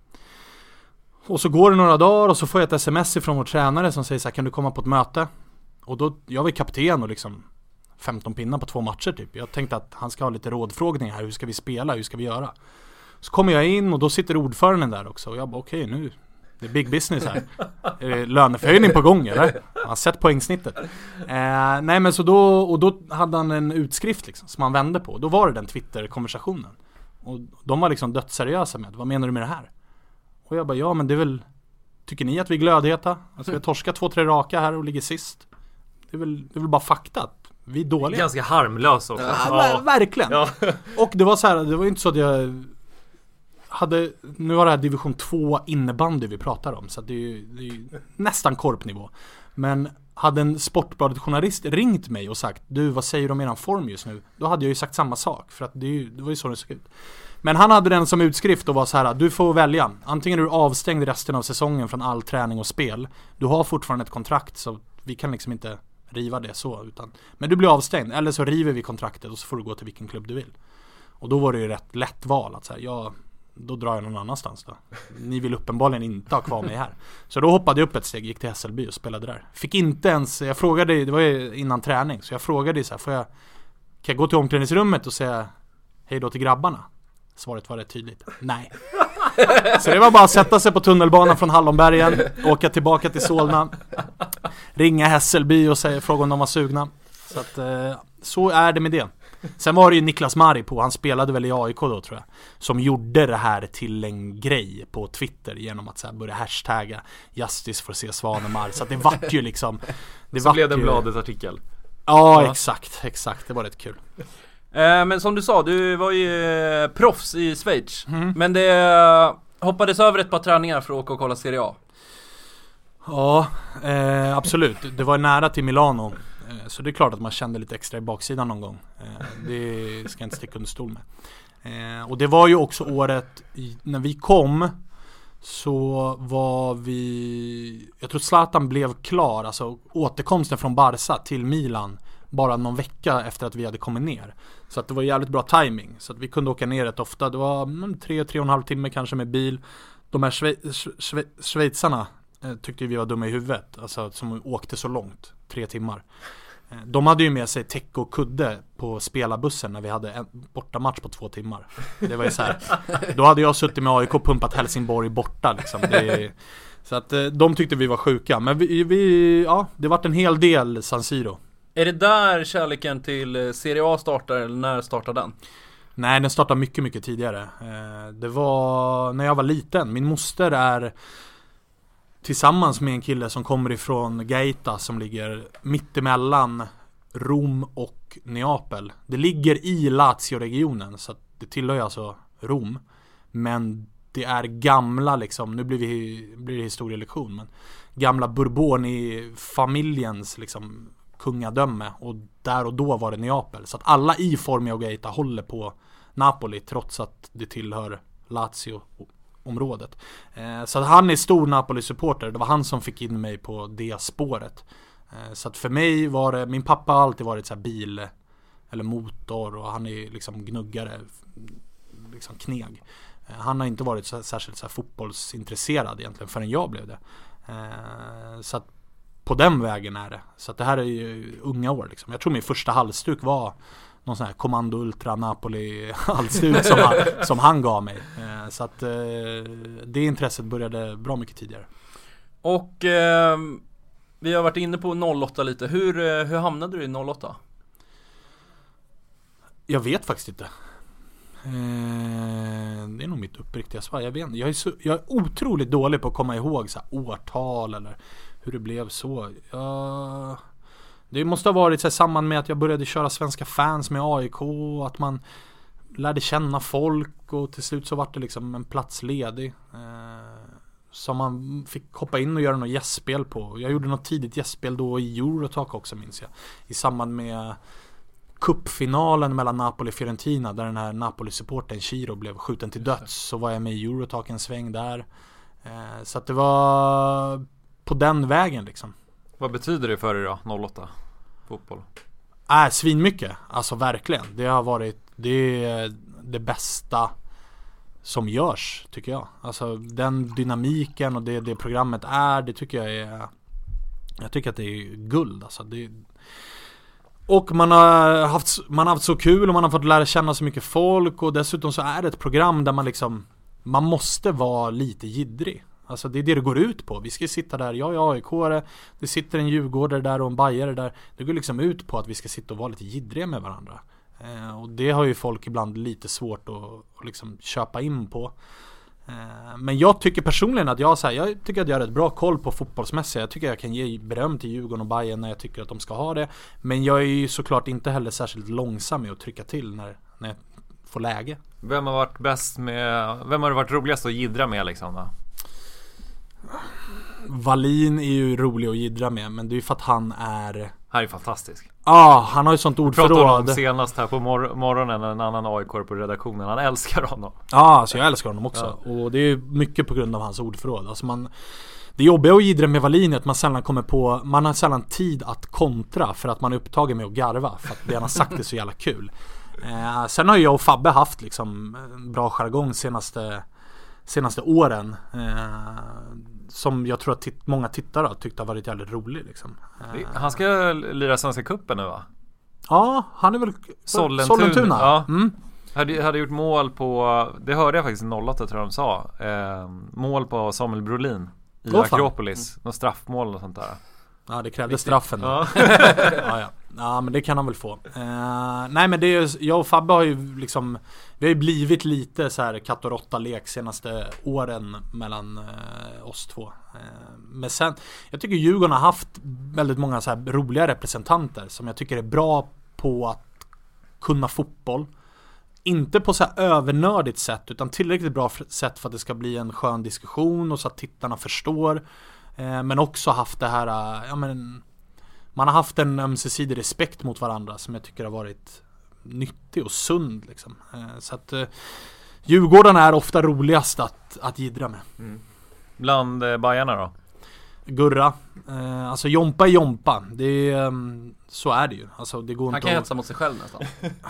Och så går det några dagar och så får jag ett sms från vår tränare som säger så här, kan du komma på ett möte? Och då, jag var kapten och liksom femton pinnar på två matcher typ. Jag tänkte att han ska ha lite rådfrågningar här. Hur ska vi spela? Hur ska vi göra? Så kommer jag in och då sitter ordföranden där också. Och jag bara okej okay, nu, det är big business här. Är det löneförhöjning på gång eller? Han har sett poängsnittet. Eh, nej men så då, och då hade han en utskrift liksom som han vände på. Då var det den Twitter-konversationen. Och de var liksom dödsseriösa med, vad menar du med det här? Och jag bara, ja men det är väl, tycker ni att vi är glödheta? Alltså vi har torskat två, tre raka här och ligger sist. Det är väl, det är väl bara fakta att vi är dåliga. Ganska harmlös också. Ja, ja. Verkligen. Ja. Och det var så här, det var ju inte så att jag hade, nu var det här division två innebandy vi pratar om. Så det är ju, det är ju nästan korpnivå. Men hade en Sportbladet-journalist ringt mig och sagt, du vad säger du om eran form just nu? Då hade jag ju sagt samma sak. För att det, är ju, det var ju så det såg ut. Men han hade den som utskrift och var så här, du får välja. Antingen är du avstängd resten av säsongen från all träning och spel. Du har fortfarande ett kontrakt så vi kan liksom inte riva det så. Utan, men du blir avstängd. Eller så river vi kontraktet och så får du gå till vilken klubb du vill. Och då var det ju rätt lätt val att så här, ja, då drar jag någon annanstans då. Ni vill uppenbarligen inte ha kvar mig här. Så då hoppade jag upp ett steg, gick till Hässelby och spelade där. Fick inte ens, jag frågade, det var ju innan träning, så jag frågade så här, får jag, kan jag gå till omklädningsrummet och säga hej då till grabbarna? Svaret var rätt tydligt, nej. Så det var bara att sätta sig på tunnelbanan från Hallonbergen, åka tillbaka till Solna, ringa Hässelby och säga, fråga om de var sugna. Så att, så är det med det. Sen var det ju Niklas Mari på, han spelade väl i A I K då tror jag, som gjorde det här till en grej på Twitter genom att så här börja hashtagga Justice för att se Svanemar. Så att det vart ju liksom det så vart blev det en ju... Bladet artikel. Ja, ja, exakt, exakt, det var rätt kul. Eh, men som du sa, du var ju eh, proffs i Schweiz. Mm. Men det eh, hoppades över ett par träningar för att åka och kolla Serie A. Ja, eh, absolut. Det var nära till Milano. Eh, så det är klart att man kände lite extra i baksidan någon gång. Eh, det ska jag inte sticka under stol med. Eh, och det var ju också året i, när vi kom, så var vi, jag tror Zlatan blev klar, alltså återkomsten från Barca till Milan bara någon vecka efter att vi hade kommit ner. Så att det var jävligt bra timing. Så att vi kunde åka ner rätt ofta. Det var mm, tre, tre och en halv timme kanske med bil. De här schwe- schwe- schweizarna eh, tyckte vi var dumma i huvudet. Alltså som åkte så långt. Tre timmar. Eh, de hade ju med sig täcke och kudde på spelarbussen när vi hade en bortamatch på två timmar. Det var ju så här. Då hade jag suttit med A I K och pumpat Helsingborg borta liksom. Det, så att eh, de tyckte vi var sjuka. Men vi, vi ja, det vart en hel del San Siro. Är det där kärleken till Serie A startar, eller när startar den? Nej, den startar mycket, mycket tidigare. Det var när jag var liten. Min moster är tillsammans med en kille som kommer ifrån Gaeta, som ligger mittemellan Rom och Neapel. Det ligger i Lazio-regionen, så att det tillhör alltså Rom. Men det är gamla liksom, nu blir, vi, blir det historielektion, men gamla Bourboni-familjens liksom kungadöme, och där och då var det Neapel. Så att alla i Formia och Gaeta håller på Napoli trots att det tillhör Lazio-området. Eh, så att han är stor Napoli-supporter. Det var han som fick in mig på det spåret. Eh, så att för mig var det, min pappa har alltid varit så här bil eller motor, och han är liksom gnuggare, liksom kneg. Eh, han har inte varit så, särskilt så här fotbollsintresserad egentligen förrän jag blev det. Eh, så att på den vägen är det. Så att det här är ju unga år liksom. Jag tror min första halsduk var någon sån här Commando Ultra Napoli halsduk som, han, som han gav mig. Eh, så att eh, det intresset började bra mycket tidigare. Och eh, vi har varit inne på noll åtta lite. Hur, eh, hur hamnade du i noll åtta? Jag vet faktiskt inte. Eh, det är nog mitt uppriktiga svar. Jag vet, jag är så, jag är otroligt dålig på att komma ihåg så här årtal eller hur det blev så. Jag, det måste ha varit så här, samman med att jag började köra Svenska Fans med A I K, att man lärde känna folk, och till slut så var det liksom en plats ledig eh, som man fick hoppa in och göra något gästspel på. Jag gjorde något tidigt gästspel då i Eurotalk också, minns jag, i samband med cupfinalen mellan Napoli och Fiorentina, där den här Napoli-supporten Chiro blev skjuten till döds. Så var jag med i Eurotalk en sväng där. Eh, så att det var på den vägen liksom. Vad betyder det för dig då, noll åtta fotboll? Äh, svinmycket, alltså verkligen. Det har varit det, det bästa som görs, tycker jag. Alltså den dynamiken och det, det programmet är, det tycker jag är, jag tycker att det är guld alltså. Det, och man har haft man har haft så kul, och man har fått lära känna så mycket folk, och dessutom så är det ett program där man liksom, man måste vara lite jiddrig. Alltså det är det det går ut på. Vi ska sitta där, jag är A I K-are, det sitter en djurgårdare där och en bajare där. Det går liksom ut på att vi ska sitta och vara lite jiddriga med varandra. Eh, och det har ju folk ibland lite svårt att, att liksom köpa in på. Eh, men jag tycker personligen att jag, så här, jag tycker att jag har ett bra koll på fotbollsmässiga. Jag tycker jag kan ge beröm till Djurgården och Bayern när jag tycker att de ska ha det. Men jag är ju såklart inte heller särskilt långsam med att trycka till när, när jag får läge. Vem har varit bäst med, vem har varit roligast att jiddra med liksom då? Wallin är ju rolig att jiddra med, men det är ju för att han är... Han är fantastisk. Ja, ah, han har ju sånt ordförråd. Pratade om senast här på mor- morgonen en annan A I K på redaktionen. Han älskar honom. Ja, ah, alltså jag älskar honom också. Ja. Och det är mycket på grund av hans ordförråd. Alltså man, det jobbiga att jiddra med Wallin är att man sällan kommer på, man har sällan tid att kontra för att man är upptagen med att garva, för att det han har sagt är så jävla kul. Eh, sen har jag och Fabbe haft liksom en bra jargong senaste, senaste åren. Eh, som jag tror att titt- många tittare har tyckt har varit jävligt rolig liksom. Han ska lira Svenska cupen nu va? Ja, han är väl Sollentuna, Sollentuna. Ja. Mm. hade, hade gjort mål på, det hörde jag faktiskt i noll åtta tror jag de sa, eh, mål på Samuel Brolin i oh, Akropolis, mm. något straffmål och sånt där. Ja, det krävde straffen. Ja. ja, ja. ja, men det kan han väl få. Uh, nej, men det är, jag och Fabbe har ju liksom, vi har ju blivit lite så här katt och råtta lek senaste åren mellan uh, oss två. Uh, men sen, jag tycker Djurgården har haft väldigt många så här roliga representanter som jag tycker är bra på att kunna fotboll. Inte på så här övernördigt sätt, utan tillräckligt bra sätt för att det ska bli en skön diskussion och så att tittarna förstår. Eh, men också haft det här, ja men man har haft en ömsesidig respekt mot varandra som jag tycker har varit nyttig och sund liksom. Eh, så att eh, Djurgården är ofta roligast att, att gidra med. Mm. Bland eh, Bajarna då? Gurra. Eh, alltså Jompa är Jompa. Det är, um, så är det ju. Alltså, det går han inte kan att... hetsa mot sig själv nästan.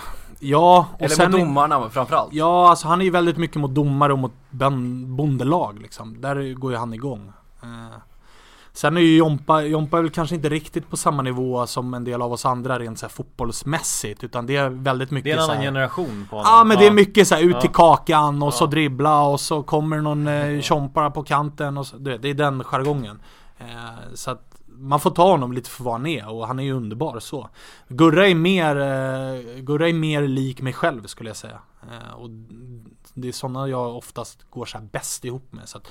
Ja. Och eller sen mot domarna framförallt. Ja, alltså han är ju väldigt mycket mot domare och mot bondelag liksom. Där går ju han igång. Eh, sen är ju Jompa, Jompa är väl kanske inte riktigt på samma nivå som en del av oss andra rent så här fotbollsmässigt, utan det är väldigt mycket. Det är en annan så här, generation på honom. Ja, men det är mycket så här ut ja. till kakan och ja. så dribbla och så kommer någon eh, chompara på kanten och så, det, det är den jargongen. Eh, så att man får ta honom lite för vad han är, och han är ju underbar så. Gurra är mer eh, Gurra är mer lik mig själv skulle jag säga. Eh, och det är sådana jag oftast går så här bäst ihop med, så att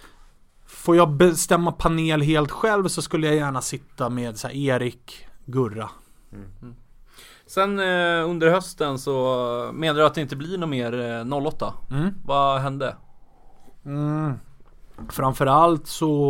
får jag bestämma panel helt själv så skulle jag gärna sitta med så här Erik, Gurra. Mm. Mm. Sen eh, under hösten så menar du att det inte blir något mer eh, noll åtta. Mm. Vad hände? Mm. Framförallt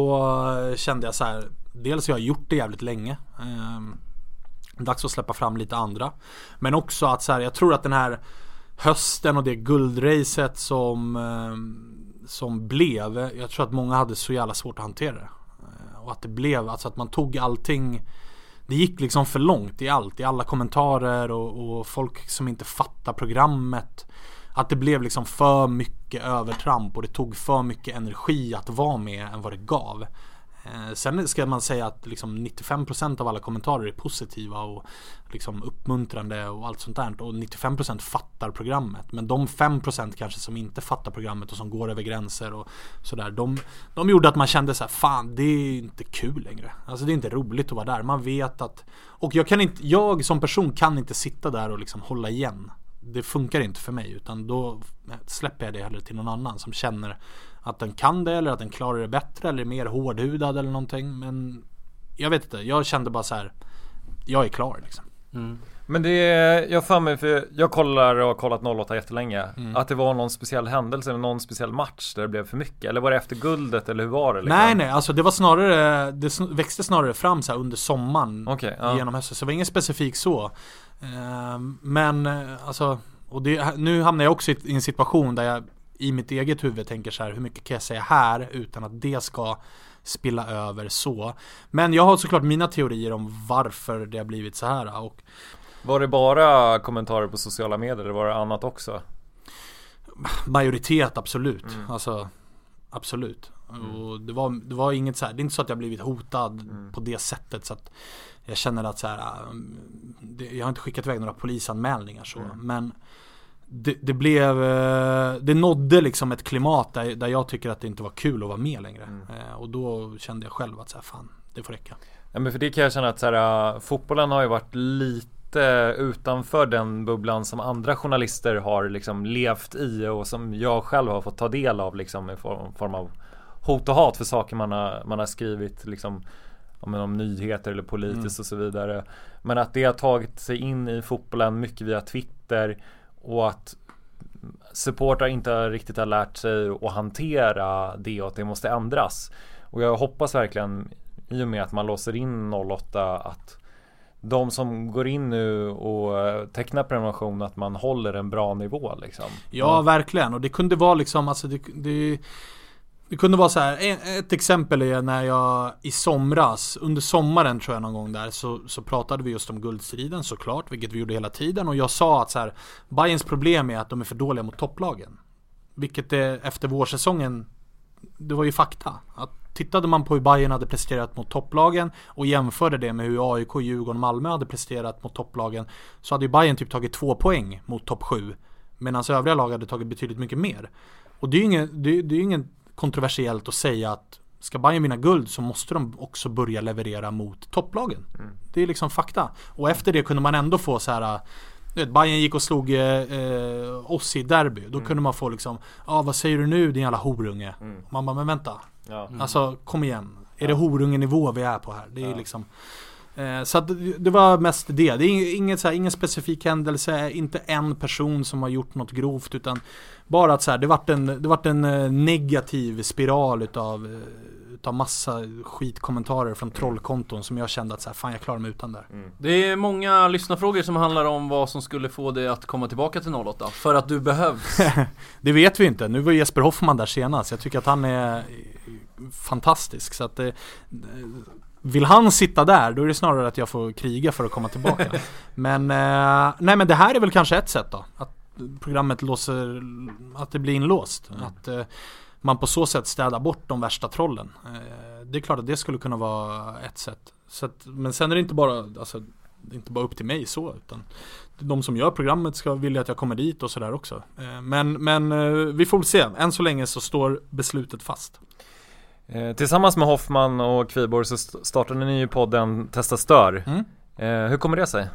så kände jag så här, dels har jag gjort det jävligt länge. Eh, dags att släppa fram lite andra. Men också att så här, jag tror att den här hösten och det guldracet som eh, som blev, jag tror att många hade så jävla svårt att hantera det. Och att det blev, alltså att man tog allting, det gick liksom för långt i allt, i alla kommentarer och, och folk som inte fattar programmet. Att det blev liksom för mycket övertramp och det tog för mycket energi att vara med än vad det gav. Eh, sen ska man säga att liksom nittiofem procent av alla kommentarer är positiva och liksom uppmuntrande och allt sånt där, och nittiofem procent fattar programmet, men de fem procent kanske som inte fattar programmet och som går över gränser och sådär, de, de gjorde att man kände så här: fan, det är inte kul längre, alltså det är inte roligt att vara där, man vet att, och jag kan inte, jag som person kan inte sitta där och liksom hålla igen, det funkar inte för mig, utan då släpper jag det hellre till någon annan som känner att den kan det, eller att den klarar det bättre, eller är mer hårdhudad eller någonting. Men jag vet inte, jag kände bara så här: jag är klar liksom. Mm. Men det är, jag för mig, för jag kollar och har kollat noll åtta jättelänge, mm. att det var någon speciell händelse eller någon speciell match där det blev för mycket, eller var det efter guldet, eller hur var det liksom? Nej nej, alltså det var snarare, det växte snarare fram så här under sommaren, okay, ja. genom hösten, så det var ingen specifik så. Men alltså, och det, nu hamnar jag också i en situation där jag i mitt eget huvud tänker så här: hur mycket kan jag säga här utan att det ska spilla över så. Men jag har såklart mina teorier om varför det har blivit så här. Och var det bara kommentarer på sociala medier, eller var det annat också? Majoritet, absolut. Mm. Alltså, absolut. Mm. Och det var, det var inget så här, det är inte så att jag blivit hotad mm. på det sättet, så att jag känner att så här, det, jag har inte skickat iväg några polisanmälningar så, mm. men det, det blev, det nådde liksom ett klimat där, där jag tycker att det inte var kul att vara med längre. Mm. Och då kände jag själv att så här, fan, det får räcka. Ja, men för det kan jag känna att så här, fotbollen har ju varit lite utanför den bubblan som andra journalister har liksom levt i, och som jag själv har fått ta del av liksom, i form, form av hot och hat för saker man har, man har skrivit liksom, om, om nyheter eller politiskt mm. och så vidare. Men att det har tagit sig in i fotbollen mycket via Twitter, och att supportrar inte riktigt har lärt sig att hantera det, och att det måste ändras. Och jag hoppas verkligen, i och med att man låser in noll åtta, att de som går in nu och tecknar prenumeration, att man håller en bra nivå liksom. Ja, ja. Verkligen. Och det kunde vara liksom, alltså det, det, det kunde vara så här, ett exempel är när jag i somras, under sommaren tror jag någon gång där, så, så pratade vi just om guldstriden såklart, vilket vi gjorde hela tiden, och jag sa att så här, Bayerns problem är att de är för dåliga mot topplagen. Vilket är, efter vårsäsongen, det var ju fakta. Att tittade man på hur Bayern hade presterat mot topplagen och jämförde det med hur A I K, Djurgården och Malmö hade presterat mot topplagen, så hade ju Bayern typ tagit två poäng mot topp sju, medan övriga lag hade tagit betydligt mycket mer. Och det är ju ingen, det, det är ingen kontroversiellt att säga att ska Bayern vinna guld så måste de också börja leverera mot topplagen. Mm. Det är liksom fakta. Och efter det kunde man ändå få så här, vet, Bayern gick och slog eh, oss i derby. Då mm. kunde man få liksom, ja ah, vad säger du nu din jävla horunge? Mm. Man bara, men vänta. Ja. Mm. Alltså kom igen. Är ja. det horungenivå vi är på här? Det är ja. liksom, Eh, så att det var mest det. Det är inget, så här, ingen specifik händelse, inte en person som har gjort något grovt, utan bara att så här, det vart en, det vart en negativ spiral utav, utav massa skitkommentarer från trollkonton som jag kände att så här, fan jag klarar mig utan där. Mm. Det är många lyssnarfrågor som handlar om vad som skulle få dig att komma tillbaka till noll åtta för att du behövs. Det vet vi inte. Nu var Jesper Hoffman där senast. Jag tycker att han är fantastisk, så att det, vill han sitta där, då är det snarare att jag får kriga för att komma tillbaka. Men eh, nej, men det här är väl kanske ett sätt då, att programmet låser, att det blir inlåst, mm. att eh, man på så sätt städar bort de värsta trollen. Eh, det är klart att det skulle kunna vara ett sätt. Så att, men sen är det inte bara, alltså, det är inte bara upp till mig så, utan de som gör programmet ska vilja att jag kommer dit och sådär också. Eh, men men eh, vi får väl se. Än så länge så står beslutet fast. Eh, tillsammans med Hoffman och Kviborg så startade ni ju podden Testa Stör. Mm. Eh, hur kommer det sig?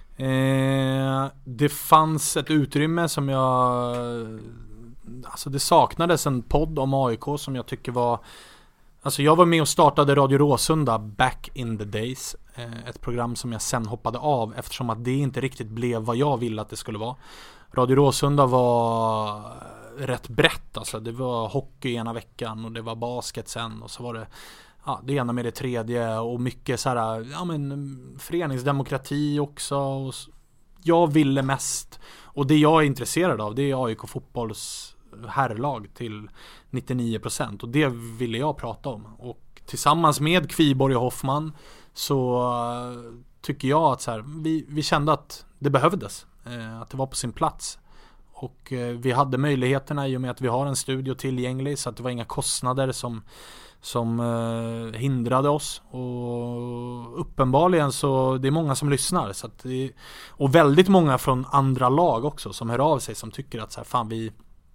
Eh, det fanns ett utrymme som jag, alltså det saknades en podd om A I K som jag tycker var, alltså jag var med och startade Radio Råsunda back in the days, eh, ett program som jag sen hoppade av eftersom att det inte riktigt blev vad jag ville att det skulle vara. Radio Råsunda var rätt brett, alltså det var hockey ena veckan och det var basket sen och så var det ja, det ena med det tredje och mycket så här, ja men föreningsdemokrati också, och jag ville mest, och det jag är intresserad av, det är A I K fotbolls herrlag till nittionio procent, och det ville jag prata om, och tillsammans med Kviborg och Hoffman så uh, tycker jag att så här, vi, vi kände att det behövdes, uh, att det var på sin plats. Och uh, vi hade möjligheterna i och med att vi har en studio tillgänglig, så att det var inga kostnader som som eh, hindrade oss, och uppenbarligen så det är många som lyssnar, så att det, och väldigt många från andra lag också som hör av sig, som tycker att så här, fan vi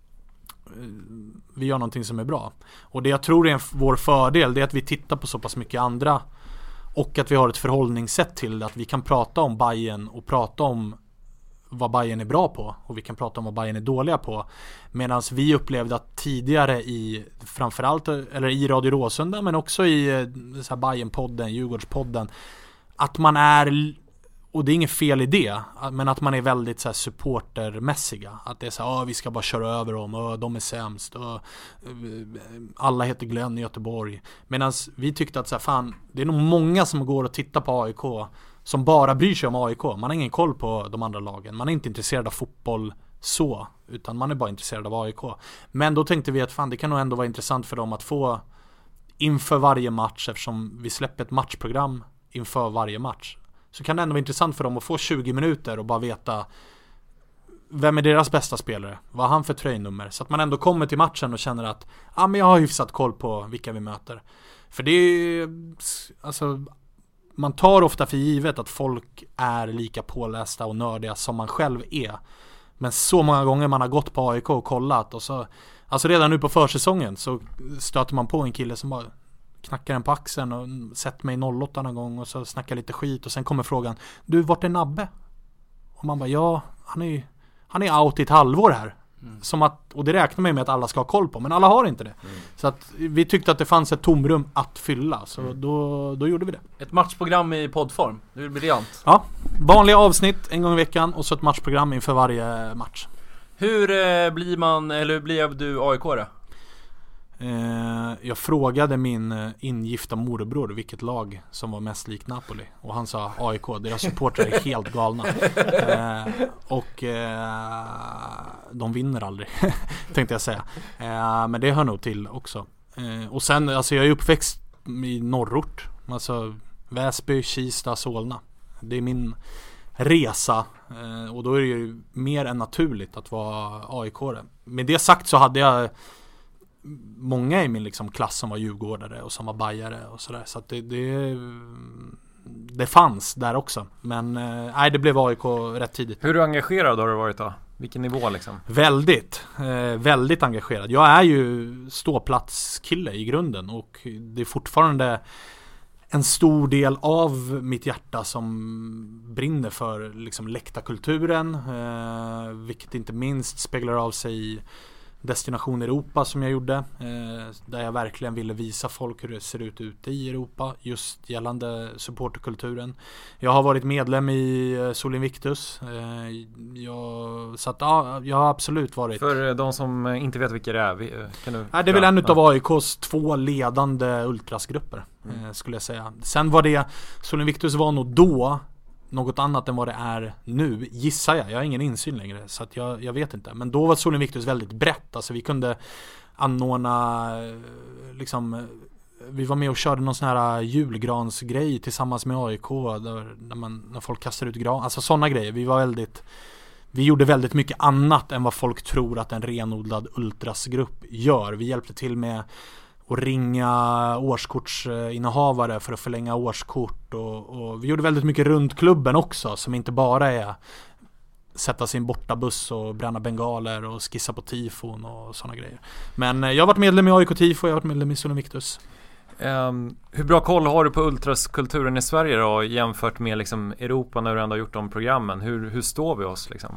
vi gör någonting som är bra. Och det jag tror är en, vår fördel, det är att vi tittar på så pass mycket andra, och att vi har ett förhållningssätt till det, att vi kan prata om Bayern och prata om vad Bayern är bra på, och vi kan prata om vad Bayern är dåliga på, medan vi upplevde att tidigare i framförallt eller i Radio Råsunda, men också i så här Bayern-podden, Djurgårdspodden, att man är, och det är inget fel i det, men att man är väldigt så här supportermässiga, att det är så här, ah, vi ska bara köra över dem, och de är sämst, och alla heter Glenn i Göteborg, medan vi tyckte att så här, fan, det är nog många som går och tittar på A I K som bara bryr sig om A I K. Man har ingen koll på de andra lagen. Man är inte intresserad av fotboll så, utan man är bara intresserad av A I K. Men då tänkte vi att fan, det kan nog ändå vara intressant för dem att få inför varje match, eftersom vi släpper ett matchprogram inför varje match, så kan det ändå vara intressant för dem att få tjugo minuter och bara veta vem är deras bästa spelare, vad har han för tröjnummer, så att man ändå kommer till matchen och känner att ah, men jag har hyfsat koll på vilka vi möter. För det är alltså, man tar ofta för givet att folk är lika pålästa och nördiga som man själv är. Men så många gånger man har gått på A I K och kollat, och så, alltså redan nu på försäsongen så stöter man på en kille som bara knackar en på axeln och sett mig i noll åtta någon gång, och så snackar lite skit, och sen kommer frågan, du, vart är Nabbe? Och man bara, ja, han är, han är out i ett halvår här. Mm. Som att, och det räknar man med att alla ska ha koll på, men alla har inte det. Mm. Så att vi tyckte att det fanns ett tomrum att fylla, så mm. då, då gjorde vi det. Ett matchprogram i poddform, det är briljant. Ja, vanliga avsnitt en gång i veckan, och så ett matchprogram inför varje match. Hur eh, blir man, eller hur blev du A I K-are? Eh, jag frågade min ingifta morbror vilket lag som var mest likt Napoli, och han sa A I K. Deras supportrar är helt galna, eh, och eh, de vinner aldrig tänkte jag säga, eh, men det hör nog till också. eh, och sen, alltså jag är uppväxt i norrort, alltså Väsby, Kista, Solna. Det är min resa, eh, och då är det ju mer än naturligt att vara A I K. Med det sagt så hade jag många i min liksom klass som var djurgårdare och som var bajare och sådär, så att det, det, det fanns där också, men nej, det blev A I K rätt tidigt. Hur engagerad har du varit då? Vilken nivå liksom? Väldigt, eh, väldigt engagerad. Jag är ju ståplatskille i grunden, och det är fortfarande en stor del av mitt hjärta som brinner för liksom läktarkulturen, eh, vilket inte minst speglar av sig i Destination Europa som jag gjorde, eh, där jag verkligen ville visa folk hur det ser ut ute i Europa just gällande supporterkulturen. Jag har varit medlem i eh, Sol Invictus. Eh, jag, så att, ja, jag har absolut varit. För de som inte vet vilka det är, kan du... Ja, det är väl en utav A I K:s två ledande ultrasgrupper, mm. eh, skulle jag säga. Sen var det, Sol Invictus var nog då något annat än vad det är nu, gissar jag. Jag har ingen insyn längre, så att jag, jag vet inte. Men då var Sol Invictus väldigt brett. Alltså vi kunde anordna liksom, vi var med och körde någon sån här julgransgrej tillsammans med A I K där, där, man, när folk kastar ut gran. Alltså sådana grejer. Vi var väldigt Vi gjorde väldigt mycket annat än vad folk tror att en renodlad ultrasgrupp gör. Vi hjälpte till med och ringa årskortsinnehavare för att förlänga årskort och, och vi gjorde väldigt mycket runt klubben också, som inte bara är sätta sin bortabuss och bränna bengaler och skissa på tifon och sådana grejer. Men jag har varit medlem i A I K Tifo och jag har varit medlem i Sol Invictus. Um, hur bra koll har du på ultraskulturen i Sverige då, jämfört med liksom Europa när du ändå har gjort de programmen? Hur, hur står vi oss liksom?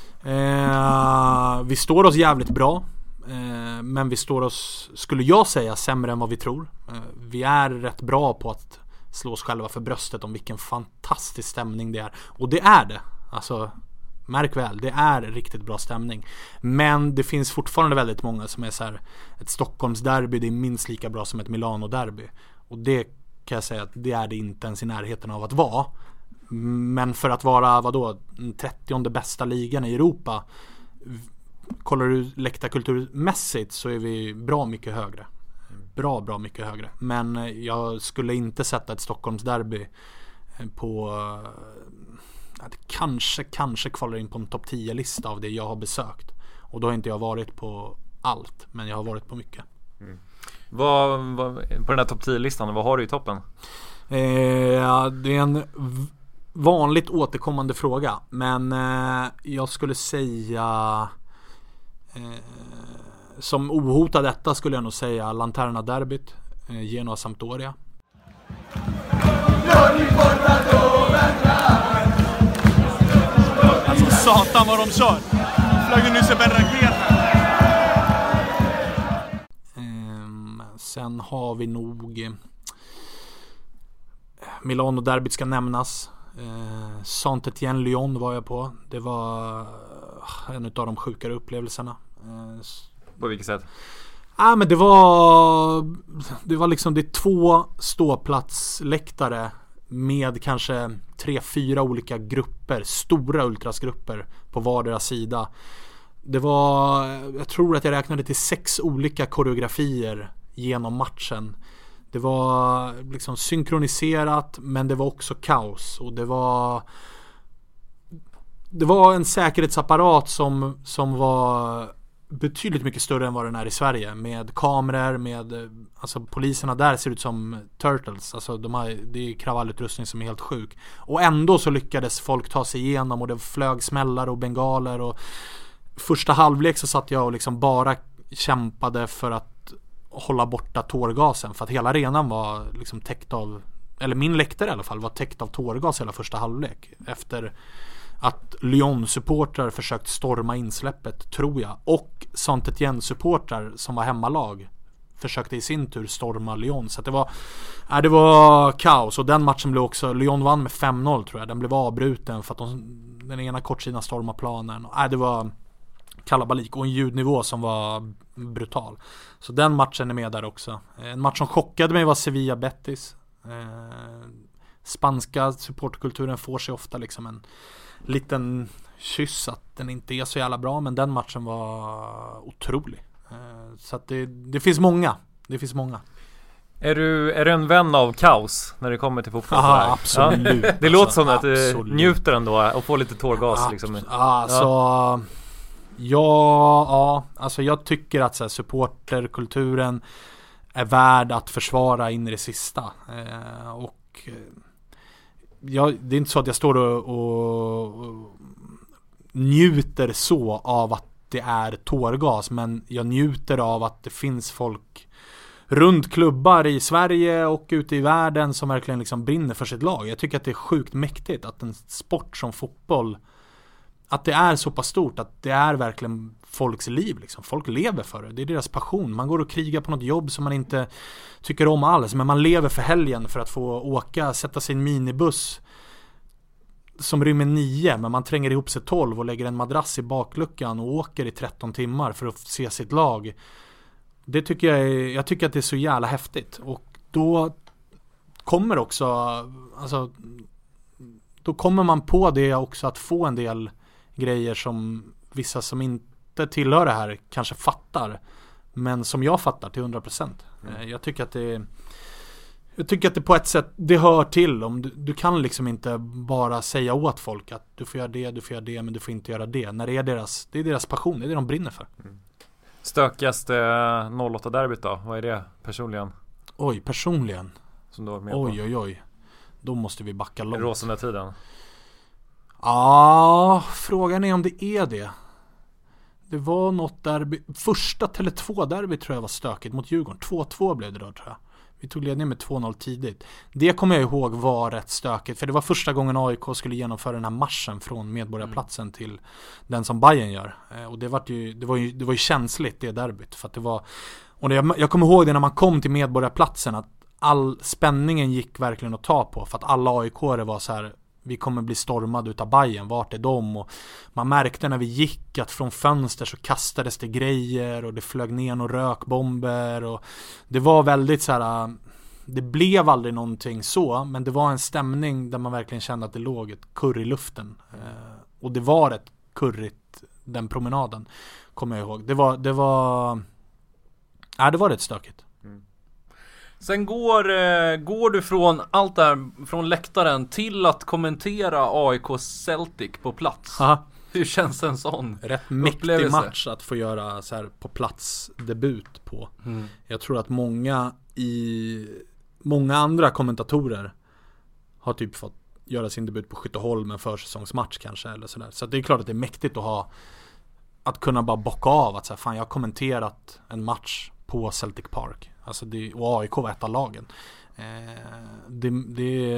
Uh, vi står oss jävligt bra. Men vi står oss, skulle jag säga, sämre än vad vi tror. Vi är rätt bra på att slå oss själva för bröstet om vilken fantastisk stämning det är. Och det är det. Alltså, märk väl, det är riktigt bra stämning. Men det finns fortfarande väldigt många som är så här, ett Stockholmsderby, det är minst lika bra som ett Milano-derby. Och det kan jag säga att det är det inte ens i närheten av att vara. Men för att vara, vadå, den trettionde bästa ligan i Europa, kollar du läktarkulturmässigt så är vi bra mycket högre. Bra, bra mycket högre. Men jag skulle inte sätta ett Stockholmsderby på... Kanske, kanske kvalar in på en topp tio-lista av det jag har besökt. Och då har inte jag varit på allt, men jag har varit på mycket. Mm. Vad, vad, på den här topp tio-listan, vad har du i toppen? Eh, det är en v- vanligt återkommande fråga. Men eh, jag skulle säga... Eh, som ohotad detta skulle jag nog säga Lanterna derbyt, eh, Genoa Sampdoria. Alltså satan vad de kör. Flög nyss en raket. Eh, sen har vi nog eh, Milano derbyt ska nämnas. eh, Saint-Étienne Lyon var jag på. Det var en av de sjukare upplevelserna. På vilket sätt? Ja, ah, men det var det var liksom det är två ståplatsläktare med kanske tre, fyra olika grupper, stora ultrasgrupper på vardera sida. Det var, jag tror att jag räknade till sex olika koreografier genom matchen. Det var liksom synkroniserat, men det var också kaos och det var det var en säkerhetsapparat som som var betydligt mycket större än vad den är i Sverige, med kameror, med alltså poliserna där ser ut som Turtles, alltså de har, det är kravallutrustning som är helt sjuk, och ändå så lyckades folk ta sig igenom och det flög smällar och bengaler, och första halvlek så satt jag och liksom bara kämpade för att hålla borta tårgasen, för att hela arenan var liksom täckt av, eller min läktare i alla fall var täckt av tårgas hela första halvlek, efter att Lyon-supportrar försökt storma insläppet, tror jag. Och Saint-Étienne-supportrar som var hemmalag försökte i sin tur storma Lyon. Så att det var äh, det var kaos. Och den matchen blev också, Lyon vann med fem noll tror jag. Den blev avbruten för att de, den ena kortsidan stormade planen. Äh, det var kalabalik och en ljudnivå som var brutal. Så den matchen är med där också. En match som chockade mig var Sevilla-Betis. Eh, spanska supportkulturen får sig ofta liksom en liten kyss att den inte är så jävla bra, men den matchen var otrolig. Så att det, det finns många. Det finns många. Är du, är du en vän av kaos när det kommer till fotboll? Ja, absolut. Ja, det låter som att du njuter ändå och får lite tårgas. Ja, liksom. Alltså, ja. Ja, ja, alltså jag tycker att så här, supporterkulturen är värd att försvara in i det sista. Eh, och jag, det är inte så att jag står och, och, och njuter så av att det är tårgas, men jag njuter av att det finns folk runt klubbar i Sverige och ute i världen som verkligen liksom brinner för sitt lag. Jag tycker att det är sjukt mäktigt att en sport som fotboll, att det är så pass stort, att det är verkligen folks liv liksom. Folk lever för det. Det är deras passion. Man går och krigar på något jobb som man inte tycker om alls, men man lever för helgen för att få åka, sätta sig i en minibuss som rymmer nio, men man tränger ihop sig tolv och lägger en madrass i bakluckan och åker i tretton timmar för att se sitt lag. Det tycker jag är, jag tycker att det är så jävla häftigt. Och då kommer också, alltså då kommer man på det också att få en del grejer som vissa som inte tillhör det här kanske fattar, men som jag fattar till hundra procent. Mm. Jag tycker att det jag tycker att det på ett sätt det hör till. Om du, du kan liksom inte bara säga åt folk att du får göra det, du får göra det, men du får inte göra det. När det är deras, det är deras passion, det är det de brinner för. Mm. Stökigaste noll åtta-derbyt då? Vad är det personligen? Oj, personligen? Som du var med oj, på. oj, oj. Då måste vi backa långt. Råsunda tiden? Ja, frågan är om det är det. Det var något derby. Första Tele två-derby tror jag var stökigt mot Djurgården. två två blev det då, tror jag. Vi tog ledningen med två noll tidigt. Det kommer jag ihåg var rätt stökigt. För det var första gången A I K skulle genomföra den här marschen från Medborgarplatsen mm. till den som Bayern gör. Och det var ju, det var ju, det var ju känsligt det derbyt. För att det var, och det, jag kommer ihåg det när man kom till Medborgarplatsen, att all spänningen gick verkligen att ta på. För att alla A I K-are var så här: vi kommer bli stormade utav Bayern, vart är de? Och man märkte när vi gick att från fönster så kastades det grejer och det flög ner några rökbomber och det var väldigt så här. Det blev aldrig någonting så, men det var en stämning där man verkligen kände att det låg ett kurr i luften. Eh, och det var ett kurrigt, den promenaden kommer jag ihåg. Det var det var ja, det var rätt stökigt. Mm. Sen går, eh, går du från allt där, från läktaren till att kommentera A I K Celtic på plats. Aha. Hur känns en sån rätt mäktig match att få göra så här på plats debut på. Mm. Jag tror att många i många andra kommentatorer har typ fått göra sin debut på Skytteholm, en försäsongsmatch kanske eller sådär. Så det är klart att det är mäktigt att ha, att kunna bara bocka av att så här, fan, jag har kommenterat en match på Celtic Park. Alltså det, och A I K var ett av lagen. Eh, det, det,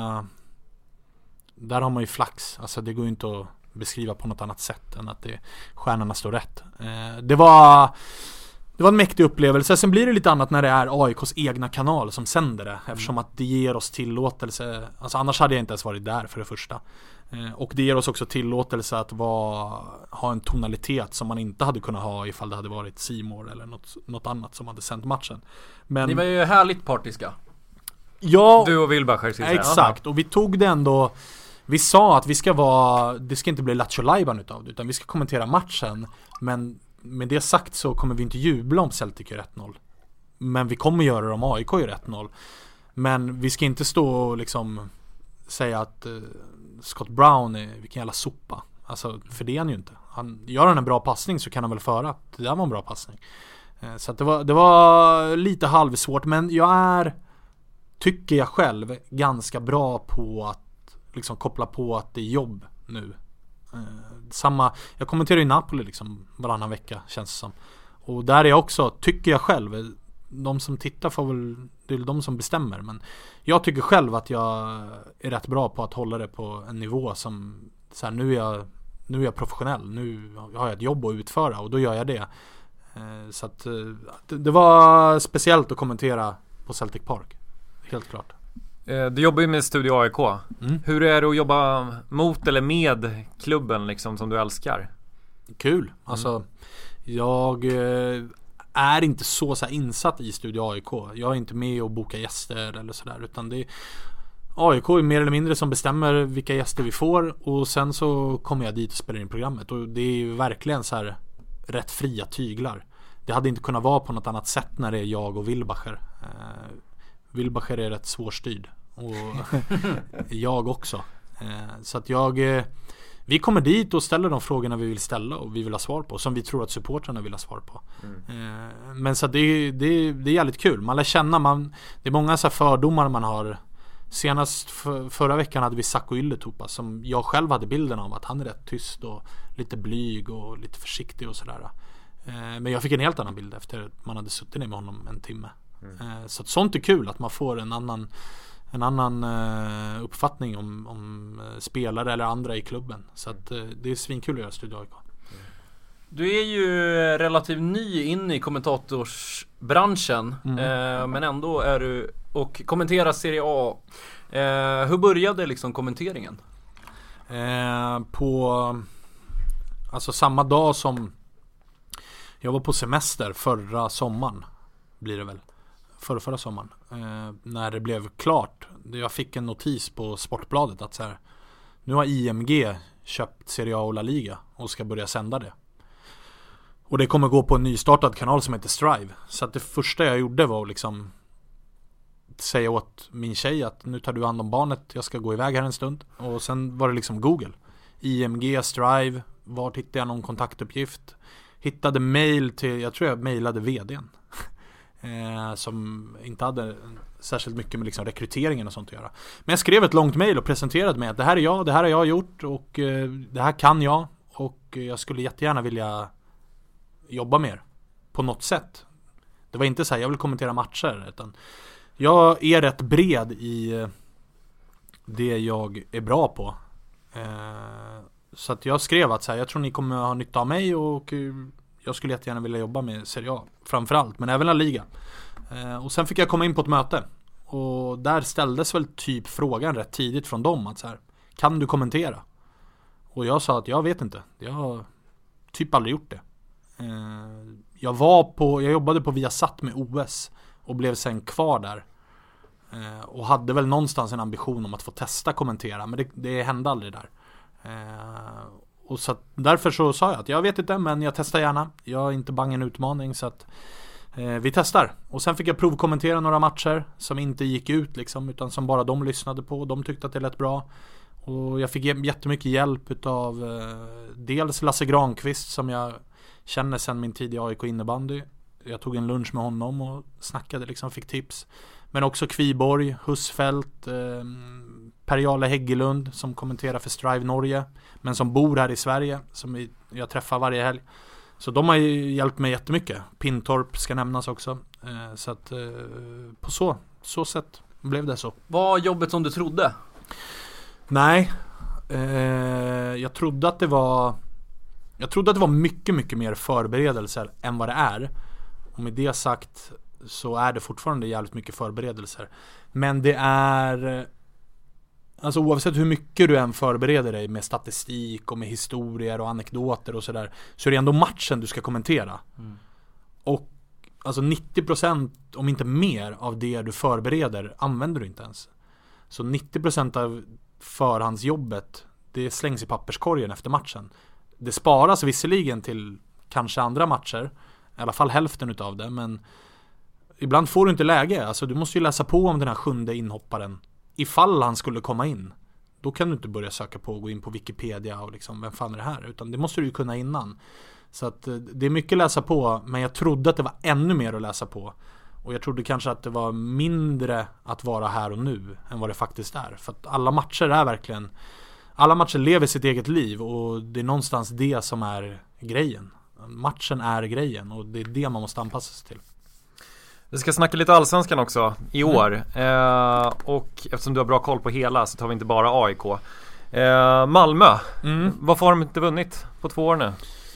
där har man ju flax. Alltså det går ju inte att beskriva på något annat sätt än att det, stjärnorna står rätt. Eh, det var det var en mäktig upplevelse. Sen blir det lite annat när det är A I K:s egna kanal som sänder det. Eftersom att det ger oss tillåtelse. Alltså annars hade jag inte ens varit där för det första. Eh, och det ger oss också tillåtelse att vara, ha en tonalitet som man inte hade kunnat ha ifall det hade varit C More eller något, något annat som hade sänt matchen. Men, ni var ju härligt partiska. Ja, du och Wilbacher. exakt. Och vi tog det ändå. Vi sa att vi ska vara, det ska inte bli Lattjo Lajban utav det, utan vi ska kommentera matchen. Men med det sagt så kommer vi inte jubla om Celtic gör ett noll. Men vi kommer göra det om A I K gör ett noll. Men vi ska inte stå och liksom säga att uh, Scott Brown är vilken jävla sopa. Alltså, för det är han ju inte. Han, gör han en bra passning så kan han väl föra att det där var en bra passning. Uh, så att det var, det var lite halvsvårt. Men jag är, tycker jag själv, ganska bra på att liksom koppla på att det är jobb nu. Eh, samma, jag kommenterar i Napoli liksom varannan vecka känns det som. Och där är jag också, tycker jag själv, de som tittar får väl, det är de som bestämmer, men jag tycker själv att jag är rätt bra på att hålla det på en nivå som så här, nu är jag nu är jag professionell, nu har jag ett jobb att utföra och då gör jag det. Eh, så att det, det var speciellt att kommentera på Celtic Park, helt klart. Du jobbar ju med Studio A I K. Mm. Hur är det att jobba mot eller med klubben liksom, som du älskar? Kul. Mm. Alltså, jag är inte så, så här insatt i Studio A I K. Jag är inte med och bokar gäster eller sådär, utan det är A I K är mer eller mindre som bestämmer vilka gäster vi får, och sen så kommer jag dit och spelar in programmet, och det är ju verkligen så här rätt fria tyglar. Det hade inte kunnat vara på något annat sätt när det är jag och Wilbacher. Eh, Wilbacher är rätt svårstyrd och jag också. Eh, så att jag eh, vi kommer dit och ställer de frågorna vi vill ställa och vi vill ha svar på, som vi tror att supportrarna vill ha svar på. Mm. Eh, men så att det, det, det är jävligt kul. Man lär känna, man, det är många så här fördomar man har. Senast för, förra veckan hade vi Sacco Ylletupa, som jag själv hade bilden av att han är rätt tyst och lite blyg och lite försiktig och sådär. Eh, men jag fick en helt annan bild efter att man hade suttit ner med honom en timme. Mm. Så att sånt är kul, att man får en annan en annan uh, uppfattning om, om uh, spelare eller andra i klubben. Så att uh, det är svinkul att göra Studio A I K. Du är ju relativt ny in i kommentatorsbranschen, mm. eh, men ändå är du och kommenterar Serie A. Eh, hur började liksom kommenteringen? Eh, på alltså samma dag som jag var på semester förra sommaren, blir det väl, förra, förra sommaren, eh, när det blev klart. Jag fick en notis på Sportbladet att så här, nu har I M G köpt Serie A och La Liga och ska börja sända det. Och det kommer gå på en nystartad kanal som heter Strive. Så att det första jag gjorde var att liksom säga åt min tjej att nu tar du hand om barnet, jag ska gå iväg här en stund. Och sen var det liksom Google, I M G, Strive, vart hittade jag någon kontaktuppgift. Hittade mail till, jag tror jag mailade vdn eh, som inte hade särskilt mycket med liksom rekryteringen och sånt att göra. Men jag skrev ett långt mail och presenterade mig att det här är jag, det här har jag gjort och eh, det här kan jag. Och jag skulle jättegärna vilja jobba mer på något sätt. Det var inte så här, jag vill kommentera matcher, utan jag är rätt bred i det jag är bra på. Eh, så att jag skrev att så här, jag tror ni kommer ha nytta av mig och jag skulle jättegärna vilja jobba med Serie A framförallt, men även La Liga. Eh, och sen fick jag komma in på ett möte och där ställdes väl typ frågan rätt tidigt från dem att så här, kan du kommentera? Och jag sa att jag vet inte, jag har typ aldrig gjort det. Eh, jag var på, jag jobbade på Viasat med O S och blev sen kvar där. Eh, och hade väl någonstans en ambition om att få testa kommentera, men det, det hände aldrig där. Eh, och så att, därför så sa jag att jag vet inte, men jag testar gärna. Jag är inte bang en utmaning, så att eh, vi testar. Och sen fick jag provkommentera några matcher som inte gick ut liksom, utan som bara de lyssnade på. De tyckte att det lät bra. Och jag fick jättemycket hjälp utav eh, dels Lasse Granqvist som jag känner sedan min tid i A I K innebandy. Jag tog en lunch med honom och snackade liksom, fick tips. Men också Kviborg, Husfeldt, eh, Per-Jarle Häggelund som kommenterar för Strive Norge, men som bor här i Sverige, som jag träffar varje helg. Så de har ju hjälpt mig jättemycket. Pintorp ska nämnas också. Eh, så att eh, på så, så sätt blev det så. Var jobbet som du trodde? Nej, eh, jag trodde att det var Jag trodde att det var mycket, mycket mer förberedelser än vad det är. Och med det sagt så är det fortfarande jävligt mycket förberedelser. Men det är, alltså oavsett hur mycket du än förbereder dig med statistik och med historier och anekdoter och sådär, så är det ändå matchen du ska kommentera. Mm. Och alltså nittio procent, om inte mer, av det du förbereder använder du inte ens. Så nittio procent av förhandsjobbet, det slängs i papperskorgen efter matchen. Det sparas visserligen till kanske andra matcher, i alla fall hälften utav det, men ibland får du inte läge. Alltså du måste ju läsa på om den här sjunde inhopparen ifall han skulle komma in. Då kan du inte börja söka på och gå in på Wikipedia och liksom, vem fan är det här? Utan det måste du ju kunna innan. Så att det är mycket läsa på, men jag trodde att det var ännu mer att läsa på. Och jag trodde kanske att det var mindre att vara här och nu än vad det faktiskt är. För att alla matcher är verkligen, alla matcher lever sitt eget liv och det är någonstans det som är grejen. Matchen är grejen och det är det man måste anpassa sig till. Vi ska snacka lite allsvenskan också i år. Mm. Eh, och eftersom du har bra koll på hela så tar vi inte bara A I K. Eh, Malmö, mm. varför har de inte vunnit på två år nu?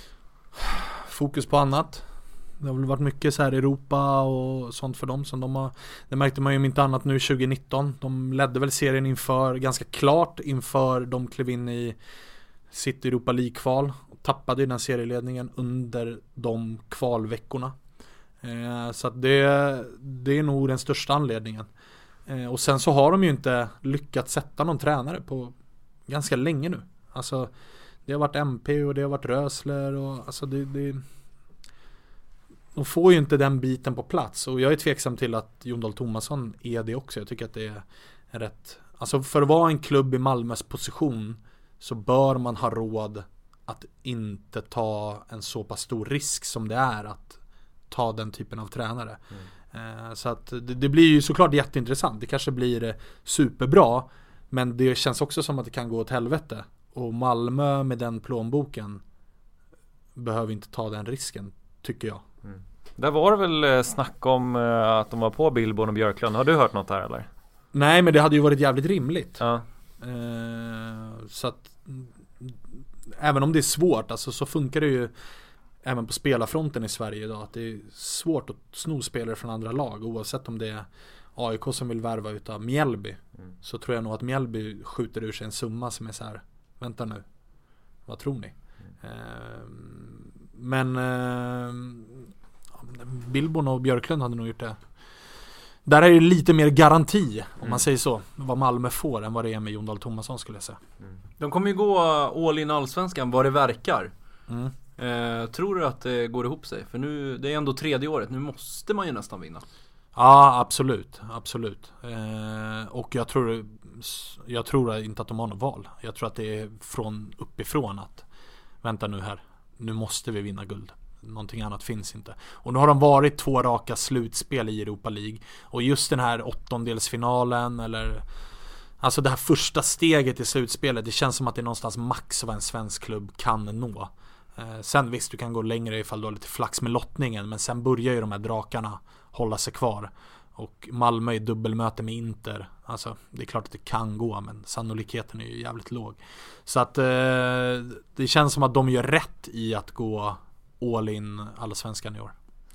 Fokus på annat. Det har väl varit mycket så här Europa och sånt för dem som de har. Det märkte man ju inte annat nu tjugonitton. De ledde väl serien inför, ganska klart inför de klev in i sitt Europa League-kval. Och tappade ju den serieledningen under de kvalveckorna. Eh, så att det, det är nog den största anledningen. Eh, och sen så har de ju inte lyckats sätta någon tränare på ganska länge nu. Alltså det har varit M P och det har varit Rösler och alltså det, det de får ju inte den biten på plats. Och jag är tveksam till att Jon Dahl Tomasson är det också. Jag tycker att det är rätt. Alltså för att vara en klubb i Malmös position så bör man ha råd att inte ta en så pass stor risk som det är att ta den typen av tränare. Mm. Så att det, det blir ju såklart jätteintressant. Det kanske blir superbra, men det känns också som att det kan gå åt helvete. Och Malmö med den plånboken behöver inte ta den risken, tycker jag. Mm. Där var det väl snack om att de var på Billborn och Björklund. Har du hört något här eller? Nej, men det hade ju varit jävligt rimligt. Ja. Eh, så att även om det är svårt, alltså, så funkar det ju. även på spelarfronten i Sverige idag, att det är svårt att sno spelare från andra lag, oavsett om det är A I K som vill värva utav Mjällby. Mm. Så tror jag nog att Mjällby skjuter ur sig en summa som är så här: vänta nu, vad tror ni? Mm. Eh, men eh, Billborn och Björklund hade nog gjort det. Där är det lite mer garanti, om mm. man säger så, vad Malmö får än vad det är med Jon Dahl Tomasson, skulle jag säga. Mm. De kommer ju gå all in allsvenskan vad det verkar. Mm. Eh, tror du att det går ihop sig? För nu, det är ändå tredje året, nu måste man ju nästan vinna. Ja, absolut, absolut. Eh, och jag tror, jag tror inte att de har något val. Jag tror att det är från uppifrån att vänta nu här, nu måste vi vinna guld. Någonting annat finns inte. Och nu har de varit två raka slutspel i Europa League. Och just den här åttondelsfinalen, eller alltså det här första steget i slutspelet, det känns som att det är någonstans max vad en svensk klubb kan nå. Eh, sen visst, du kan gå längre ifall du har lite flax med lottningen, men sen börjar ju de här drakarna hålla sig kvar. Och Malmö i dubbelmöte med Inter, alltså det är klart att det kan gå, men sannolikheten är ju jävligt låg. Så att eh, det känns som att de gör rätt i att gå all in allsvenskan i år.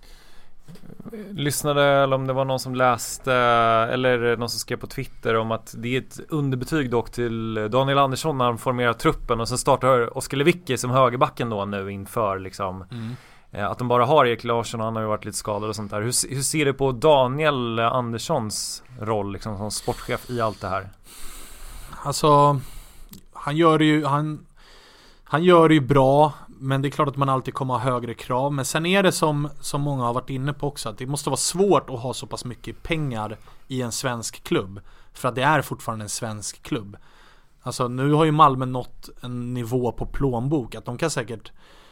Lyssnade, eller om det var någon som läste, eller någon som skrev på Twitter om att det är ett underbetyg dock till Daniel Andersson när han formerar truppen, och sen startar Oskar Lewicki som högerbacken då nu inför liksom mm. att de bara har Erik Larsson, och han har ju varit lite skadad och sånt där. Hur, hur ser du på Daniel Anderssons roll liksom som sportchef i allt det här? Alltså han gör det ju han, han gör det ju bra, men det är klart att man alltid kommer ha högre krav. Men sen är det som, som många har varit inne på också, att det måste vara svårt att ha så pass mycket pengar i en svensk klubb, för att det är fortfarande en svensk klubb. Alltså nu har ju Malmö nått en nivå på plånbok att de kan säkert,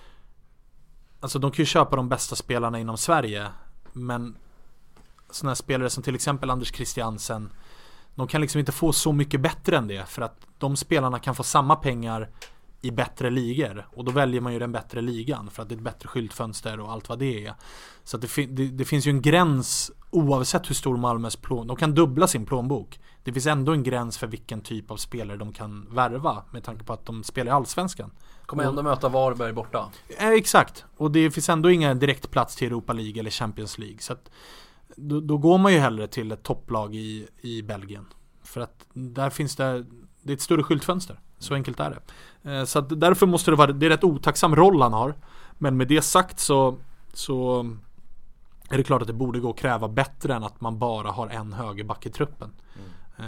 alltså de kan ju köpa de bästa spelarna inom Sverige, men sådana här spelare som till exempel Anders Christiansen, de kan liksom inte få så mycket bättre än det, för att de spelarna kan få samma pengar i bättre ligor, och då väljer man ju den bättre ligan för att det är ett bättre skyltfönster och allt vad det är. Så att det, fin- det, det finns ju en gräns oavsett hur stor Malmös plån, de kan dubbla sin plånbok. Det finns ändå en gräns för vilken typ av spelare de kan värva, med tanke på att de spelar i allsvenskan. Kommer ändå möta Varberg borta. Eh, exakt, och det finns ändå ingen direkt plats till Europa League eller Champions League, så att då, då går man ju hellre till ett topplag i, i Belgien, för att där finns det, det är ett större skyltfönster. Så enkelt är det. Så att därför måste det vara, det är rätt otacksam roll han har. Men med det sagt så, så är det klart att det borde gå att kräva bättre än att man bara har en högerback i truppen. Mm.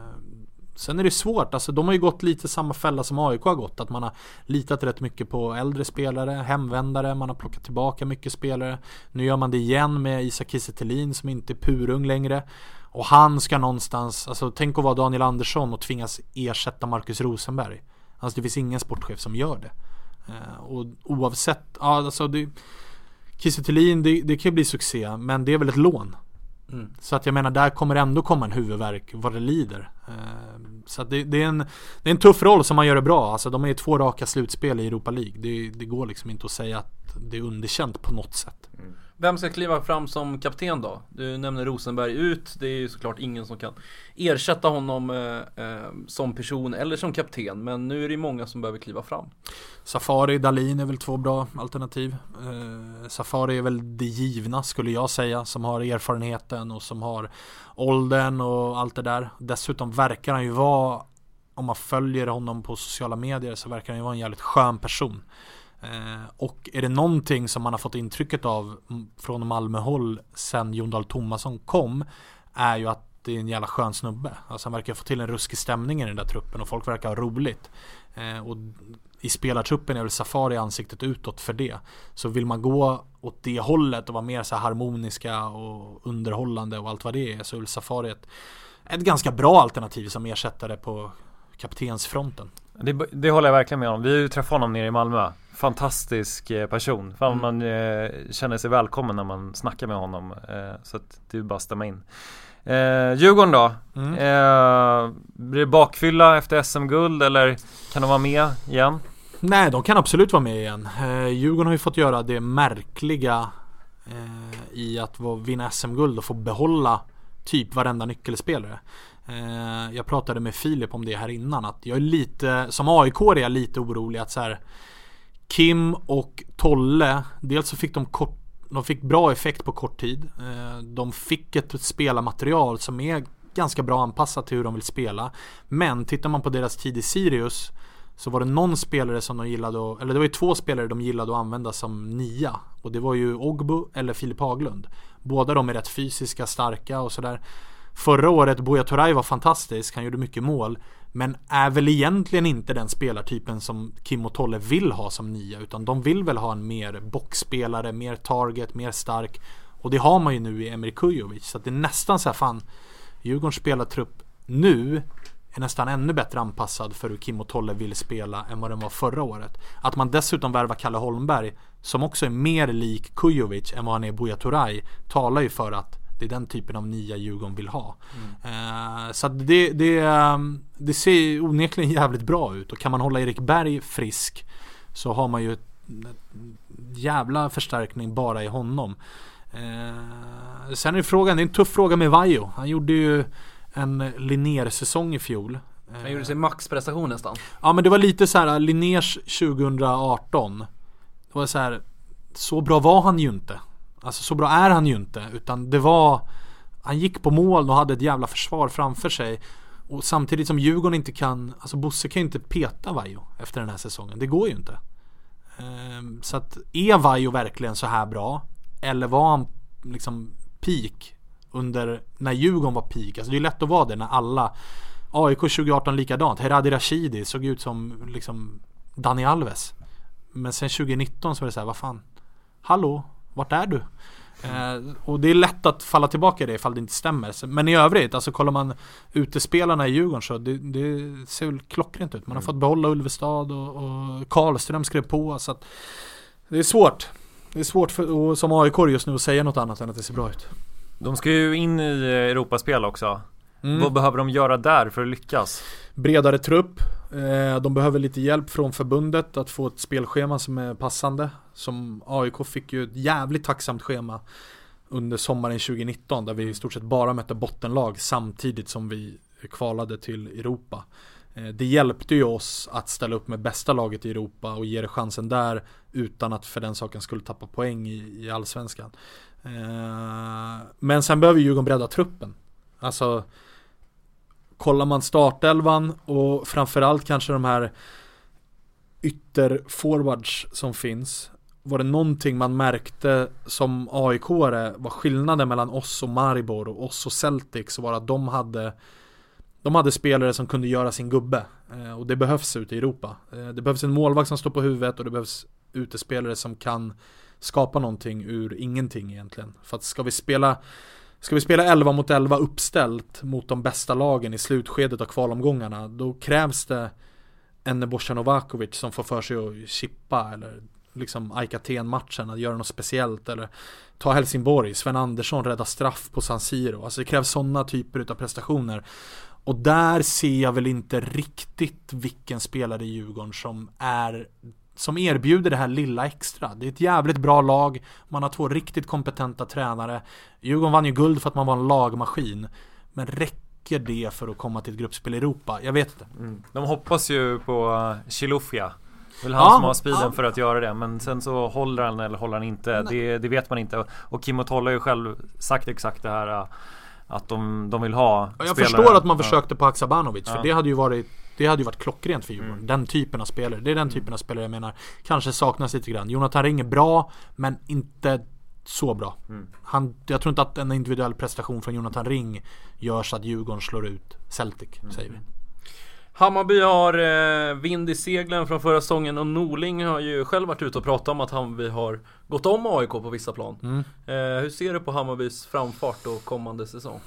Sen är det svårt, alltså de har ju gått lite samma fälla som A I K har gått, att man har litat rätt mycket på äldre spelare, hemvändare, man har plockat tillbaka mycket spelare. Nu gör man det igen med Isak Kiese Thelin som inte är purung längre. Och han ska någonstans, alltså tänk att vara Daniel Andersson och tvingas ersätta Marcus Rosenberg. Alltså det finns ingen sportchef som gör det. Eh, och oavsett, ja, alltså det, Kiese Thelin, det, det kan bli succé, men det är väl ett lån. Mm. Så att jag menar, där kommer ändå komma en huvudvärk vad det lider. Eh, så att det, det, är en, det är en tuff roll som man gör det bra. Alltså de är två raka slutspel i Europa League. Det, det går liksom inte att säga att det är underkänt på något sätt. Mm. Vem ska kliva fram som kapten då? Du nämner Rosenberg ut. Det är ju såklart ingen som kan ersätta honom eh, eh, som person eller som kapten. Men nu är det många som behöver kliva fram. Safari, Dahlin är väl två bra alternativ. Eh, Safari är väl det givna, skulle jag säga, som har erfarenheten och som har åldern och allt det där. Dessutom verkar han ju vara, om man följer honom på sociala medier, så verkar han ju vara en jävligt skön person. Eh, och är det någonting som man har fått intrycket av från Malmöhåll sen Jon Dahl Tomasson kom, är ju att det är en jävla skön snubbe. Alltså han verkar få till en ruskig stämning i den där truppen och folk verkar ha roligt. Eh, och i spelartruppen är väl Safari ansiktet utåt för det. Så vill man gå åt det hållet och vara mer så här harmoniska och underhållande och allt vad det är, så är väl Safari ett, ett ganska bra alternativ som ersättare på kaptensfronten. Det, det håller jag verkligen med om. Vi har ju träffat honom nere i Malmö. Fantastisk person. Fan, mm. Man eh, känner sig välkommen när man snackar med honom. Eh, så att det är bara att stämma in. Eh, Djurgården då? Mm. Eh, blir det bakfylla efter S M-guld eller kan de vara med igen? Nej, de kan absolut vara med igen. Eh, Djurgården har ju fått göra det märkliga eh, i att vinna S M-guld och få behålla typ varenda nyckelspelare. Eh, jag pratade med Filip om det här innan, att jag är lite, som A I K är jag lite orolig att så här, Kim och Tolle, dels så fick de kort, de fick bra effekt på kort tid. De fick ett spelarmaterial som är ganska bra anpassat till hur de vill spela. Men tittar man på deras tid i Sirius så var det någon spelare som de gillade att, eller det var ju två spelare de gillade att använda som nia. Och det var ju Ogbu eller Filip Haglund. Båda de är rätt fysiska, starka och sådär. Förra året, Buya Turay var fantastisk, han gjorde mycket mål. Men är väl egentligen inte den spelartypen som Kim och Tolle vill ha som nia. Utan de vill väl ha en mer boxspelare, mer target, mer stark. Och det har man ju nu i Emir Kujovic. Så att det är nästan så här, fan, Djurgårdens spelartrupp nu är nästan ännu bättre anpassad för hur Kim och Tolle vill spela än vad den var förra året. Att man dessutom värvar Kalle Holmberg, som också är mer lik Kujovic än vad han är Buya Turay, talar ju för att det är den typen av nya Djurgården vill ha. Mm. Uh, så att det, det, um, det ser onekligen jävligt bra ut. Och kan man hålla Erik Berg frisk så har man ju ett, ett jävla förstärkning bara i honom. Uh, sen är det frågan, det är en tuff fråga med Vaiho. Han gjorde ju en Linnér-säsong i fjol. Han gjorde sin maxprestation nästan. Ja, men det var lite så här Linnérs tjugoarton. Det var så här, så bra var han ju inte. Alltså så bra är han ju inte. Utan det var, han gick på mål och hade ett jävla försvar framför sig. Och samtidigt som Djurgården inte kan, alltså Bosse kan ju inte peta Vaiho efter den här säsongen. Det går ju inte. Ehm, så att är Vaiho verkligen så här bra? Eller var han liksom peak under när Djurgården var peak? Alltså det är lätt att vara det när alla, A I K tjugoarton likadant. Heradi Rashidi såg ut som liksom Dani Alves. Men sen tjugonitton så var det så här, vad fan? Hallå, vart är du? Eh, och det är lätt att falla tillbaka i det ifall det inte stämmer. Men i övrigt, alltså kollar man utespelarna i Djurgården så det, det ser väl klockrent ut. Man har mm. fått behålla Ulvestad och, och Karlström skrev på, så att det är svårt. Det är svårt för, och som A I K just nu att säga något annat än att det ser bra ut. De ska ju in i Europaspel också. Mm. Vad behöver de göra där för att lyckas? Bredare trupp. Eh, de behöver lite hjälp från förbundet att få ett spelschema som är passande. Som A I K fick ju ett jävligt tacksamt schema under sommaren tjugonitton, där vi i stort sett bara mötte bottenlag samtidigt som vi kvalade till Europa. Eh, det hjälpte ju oss att ställa upp med bästa laget i Europa och ge det chansen där utan att för den saken skulle tappa poäng i, i allsvenskan. Eh, men sen behöver Djurgården bredda truppen. Alltså kollar man startelvan och framförallt kanske de här ytterforwards som finns, var det någonting man märkte som A I K-are var skillnaden mellan oss och Maribor och oss och Celtic, så var att de hade de hade spelare som kunde göra sin gubbe, eh, och det behövs ute i Europa. Eh, det behövs en målvakt som står på huvudet och det behövs utespelare som kan skapa någonting ur ingenting egentligen. För att ska vi spela Ska vi spela elva mot elva uppställt mot de bästa lagen i slutskedet av kvalomgångarna, då krävs det en Nebojsa Novakovic som får för sig att chippa, eller liksom Aika-Ten-matchen, att göra något speciellt, eller ta Helsingborg, Sven Andersson rädda straff på San Siro. Alltså det krävs sådana typer av prestationer. Och där ser jag väl inte riktigt vilken spelare i Djurgården som är som erbjuder det här lilla extra. Det är ett jävligt bra lag. Man har två riktigt kompetenta tränare. Djurgården vann ju guld för att man var en lagmaskin. Men räcker det för att komma till ett gruppspel i Europa? Jag vet inte. Mm. De hoppas ju på Chilufya. Väl han ja, som har speeden ja. för att göra det. Men sen så håller han eller håller han inte. Det, det vet man inte. Och Kim och Tolle har ju själv sagt exakt det här, att de, de vill ha jag spelare. Förstår att man försökte på Haksabanovic, ja. för det hade ju varit Det hade ju varit klockrent för Djurgården. Mm. Den typen av spelare. Det är den typen av spelare jag menar kanske saknas lite grann. Jonathan Ring är bra, men inte så bra. Mm. Han, jag tror inte att en individuell prestation från Jonathan Ring gör så att Djurgården slår ut Celtic, mm. säger vi. Hammarby har eh, vind i seglen från förra säsongen, och Norling har ju själv varit ute och pratat om att Hammarby har gått om A I K på vissa plan. Mm. Eh, hur ser du på Hammarbys framfart och kommande säsong?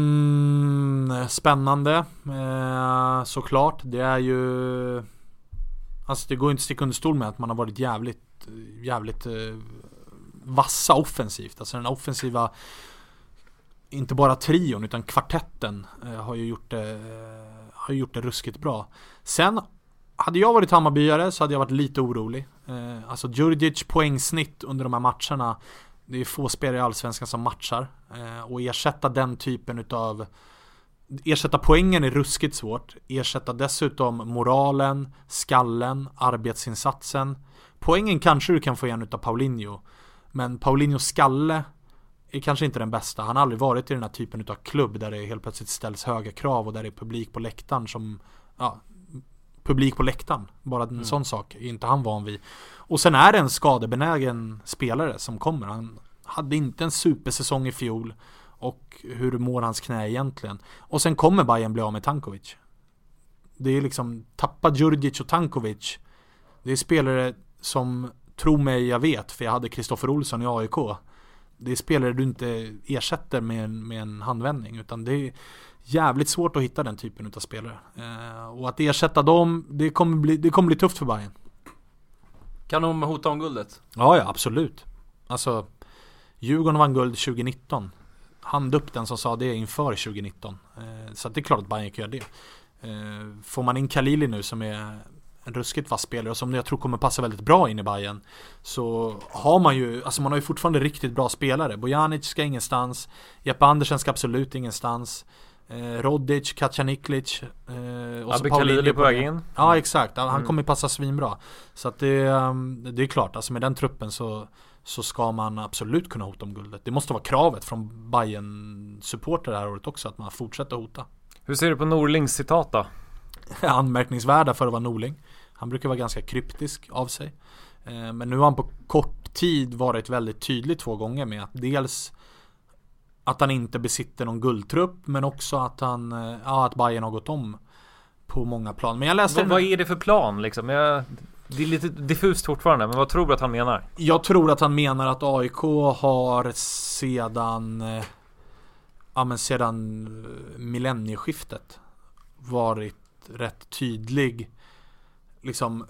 Mm, spännande, eh, såklart. Det är ju, alltså det går inte att sticka under stol med att man har varit jävligt jävligt eh, vassa offensivt. Alltså den offensiva, inte bara trion utan kvartetten eh, har ju gjort det eh, har gjort det ruskigt bra. Sen hade jag varit Hammarbyare så hade jag varit lite orolig. Eh, alltså Djurdjic poängsnitt under de här matcherna, det är få spelare i allsvenskan som matchar, eh, och ersätta den typen utav ersätta poängen är ruskigt svårt. Ersätta dessutom moralen, skallen, arbetsinsatsen. Poängen kanske du kan få igen utav Paulinho. Men Paulinhos skalle är kanske inte den bästa. Han har aldrig varit i den här typen utav klubb där det helt plötsligt ställs höga krav och där det är publik på läktaren som, ja, publik på läktaren. Bara en mm. sån sak är inte han van vid. Och sen är det en skadebenägen spelare som kommer. Han hade inte en supersäsong i fjol. Och hur mår hans knä egentligen? Och sen kommer Bayern bli av med Tankovic. Det är liksom, tappa Djurdjic och Tankovic. Det är spelare som, tro mig jag vet, för jag hade Kristoffer Olsson i A I K. Det är spelare du inte ersätter med en, med en handvändning, utan det är jävligt svårt att hitta den typen av spelare. Eh, och att ersätta dem, det kommer bli, det kommer bli tufft för Bayern. Kan de hota om guldet? Ja, ja, absolut. Alltså, Djurgården vann guld tjugonitton. Hand upp den som sa det inför tjugonitton. Eh, så att det är klart att Bayern kan göra det. Eh, får man in Khalili nu som är en ruskigt vass spelare och som jag tror kommer passa väldigt bra in i Bayern, så har man ju, alltså man har ju fortfarande riktigt bra spelare. Bojanic ska ingenstans, Jeppe Andersen ska absolut ingenstans, eh, Rodic, Kacaniklic, eh, och Abbe Khalili på väg in. Ja, exakt, han mm. kommer passa svinbra. Så att det, det är klart, alltså med den truppen så så ska man absolut kunna hota om guldet. Det måste vara kravet från Bayern-supporter det här året också, att man fortsätter hota. Hur ser du på Norlings citat då? Anmärkningsvärda för att vara Norling. Han brukar vara ganska kryptisk av sig. Men nu har han på kort tid varit väldigt tydlig två gånger med att dels att han inte besitter någon guldtrupp, men också att han, ja, att Bayern har gått om på många plan. Men jag läste vad, vad är det för plan liksom? Jag... Det är lite diffust fortfarande, men vad tror du att han menar? Jag tror att han menar att A I K har sedan ja, men sedan millennieskiftet varit rätt tydlig. Liksom,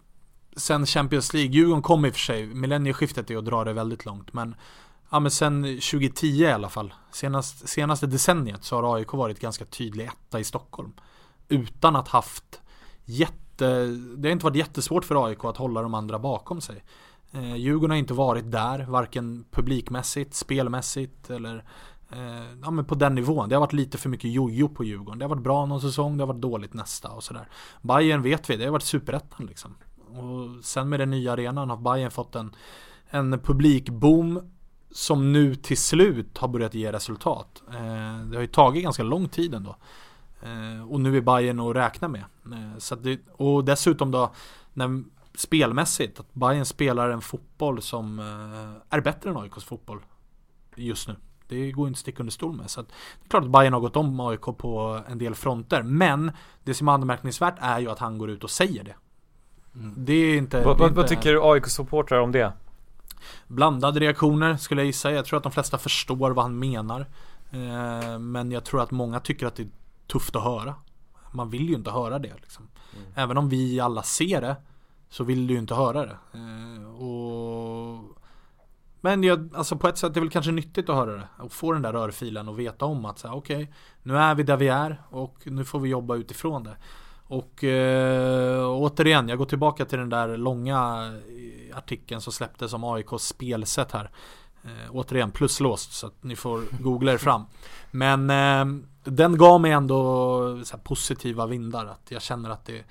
sen Champions League, Djurgården kom i och för sig, millennieskiftet är att dra det väldigt långt, men, ja, men sen tjugohundratio i alla fall, senast, senaste decenniet, så har A I K varit ganska tydlig etta i Stockholm. Utan att haft jätte det har inte varit jättesvårt för A I K att hålla de andra bakom sig. Eh, Djurgården har inte varit där, varken publikmässigt, spelmässigt eller eh, ja, men på den nivån. Det har varit lite för mycket jojo på Djurgården. Det har varit bra någon säsong, det har varit dåligt nästa och sådär. Bayern vet vi, det har varit superettan liksom. Och sen med den nya arenan har Bayern fått en, en publikboom som nu till slut har börjat ge resultat. Eh, det har ju tagit ganska lång tid ändå. Eh, och nu är Bayern att räkna med. Eh, så att det, och dessutom då, när, spelmässigt, att Bayern spelar en fotboll som eh, är bättre än A I K:s fotboll just nu. Det går inte att sticka under stol med. Så att, det är klart att Bayern har gått om A I K på en del fronter. Men det som är anmärkningsvärt är ju att han går ut och säger det. Mm. Det är inte, vad, det är inte... vad tycker A I K-supportrar om det? Blandade reaktioner skulle jag gissa. Jag tror att de flesta förstår vad han menar. Eh, men jag tror att många tycker att det är tufft att höra. Man vill ju inte höra det liksom. Mm. Även om vi alla ser det, så vill du ju inte höra det. Eh, och... Men jag, alltså på ett sätt är det väl kanske nyttigt att höra det. Och få den där rörfilen och veta om att okej, okay, nu är vi där vi är och nu får vi jobba utifrån det. Och eh, återigen, jag går tillbaka till den där långa artikeln som släpptes om A I K:s spelsätt här. Eh, återigen, pluslåst så att ni får googla er fram. Men eh, den gav mig ändå så här positiva vindar. Att jag känner att det,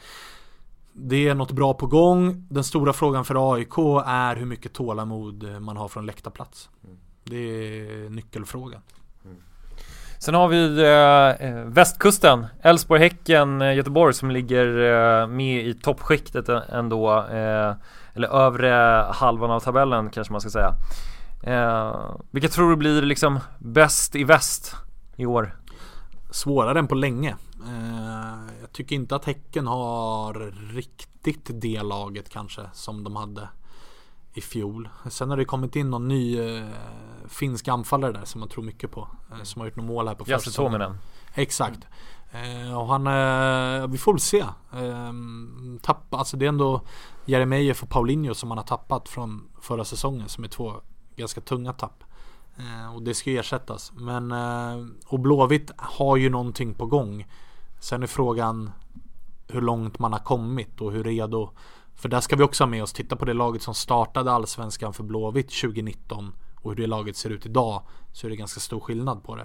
det är något bra på gång. Den stora frågan för A I K är hur mycket tålamod man har från läktarplats. Mm. Det är nyckelfrågan. Mm. Sen har vi eh, västkusten, Elfsborg, Häcken, Göteborg som ligger eh, med i toppskiktet ändå. Eh, eller övre halvan av tabellen kanske man ska säga. Eh, vilka tror du blir liksom bäst i väst i år? Svårare än på länge. Eh, jag tycker inte att Häcken har riktigt det laget kanske som de hade i fjol. Sen har det kommit in någon ny eh, finsk anfallare där som man tror mycket på. Eh, som har gjort några mål här på första säsongen. Exakt. Eh, och han, eh, vi får väl se. Eh, tappa, alltså det är ändå Jeremejeff och Paulinho som man har tappat från förra säsongen, som är två ganska tunga tapp. Eh, och det ska ju ersättas. Men, eh, och Blåvitt har ju någonting på gång. Sen är frågan hur långt man har kommit och hur redo. För där ska vi också ha med oss, titta på det laget som startade Allsvenskan för Blåvitt tjugonitton och hur det laget ser ut idag, så är det ganska stor skillnad på det.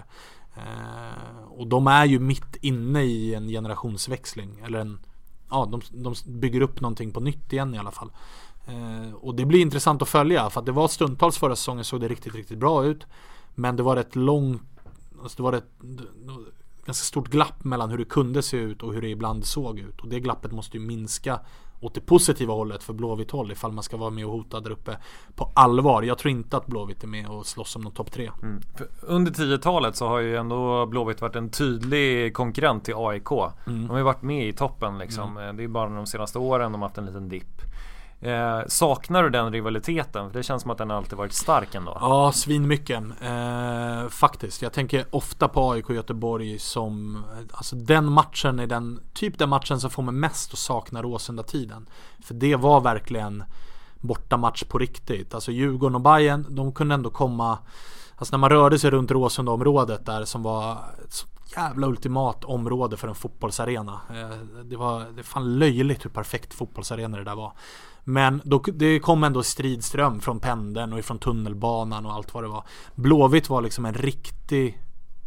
Eh, och de är ju mitt inne i en generationsväxling. Eller en, ja, de, de bygger upp någonting på nytt igen i alla fall. Eh, och det blir intressant att följa. För att det var stundtals förra säsongen såg det riktigt, riktigt bra ut. Men det var ett långt, alltså det var ett ganska stort glapp mellan hur det kunde se ut och hur det ibland såg ut. Och det glappet måste ju minska åt det positiva hållet för Blåvitt håll ifall man ska vara med och hota där uppe på allvar. Jag tror inte att Blåvitt är med och slåss om någon topp tre. Mm. Under tio-talet så har ju ändå Blåvitt varit en tydlig konkurrent till A I K. Mm. De har ju varit med i toppen liksom. Mm. Det är bara de senaste åren de har haft en liten dipp. Eh, saknar du den rivaliteten? För det känns som att den alltid varit stark ändå. Ja, svin mycket. Eh, faktiskt. Jag tänker ofta på A I K Göteborg som, alltså den matchen är den typ den matchen som får mig mest att sakna Råsunda-tiden. För det var verkligen bortamatch på riktigt. Alltså Djurgården och Bayern, de kunde ändå komma, alltså när man rörde sig runt Råsunda-området där som var ett så jävla ultimat område för en fotbollsarena. Eh, det var det fan löjligt hur perfekt fotbollsarena det där var. Men då, det kom ändå stridström från pendeln och ifrån tunnelbanan och allt vad det var. Blåvitt var liksom en riktig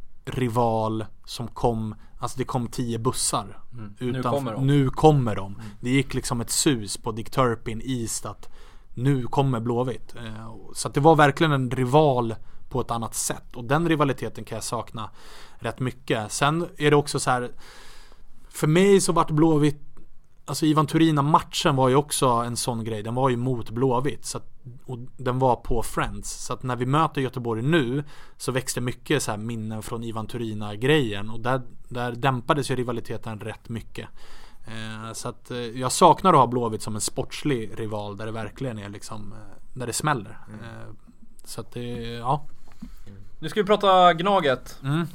rival som kom, alltså det kom tio bussar. Mm. Utan, nu kommer de. Nu kommer de. Mm. Det gick liksom ett sus på Dick Turpin East att nu kommer Blåvitt. Så att det var verkligen en rival på ett annat sätt. Och den rivaliteten kan jag sakna rätt mycket. Sen är det också så här, för mig så vart Blåvitt, alltså Ivan Turina-matchen var ju också en sån grej. Den var ju mot Blåvitt så att, och den var på Friends. Så att när vi möter Göteborg nu så växte mycket så här minnen från Ivan Turina-grejen. Och där, där dämpades ju rivaliteten rätt mycket. Eh, så att eh, jag saknar att ha Blåvitt som en sportslig rival där det verkligen är liksom, eh, där det smäller. Mm. Eh, så att det, ja. Nu ska vi prata Gnaget. Mm.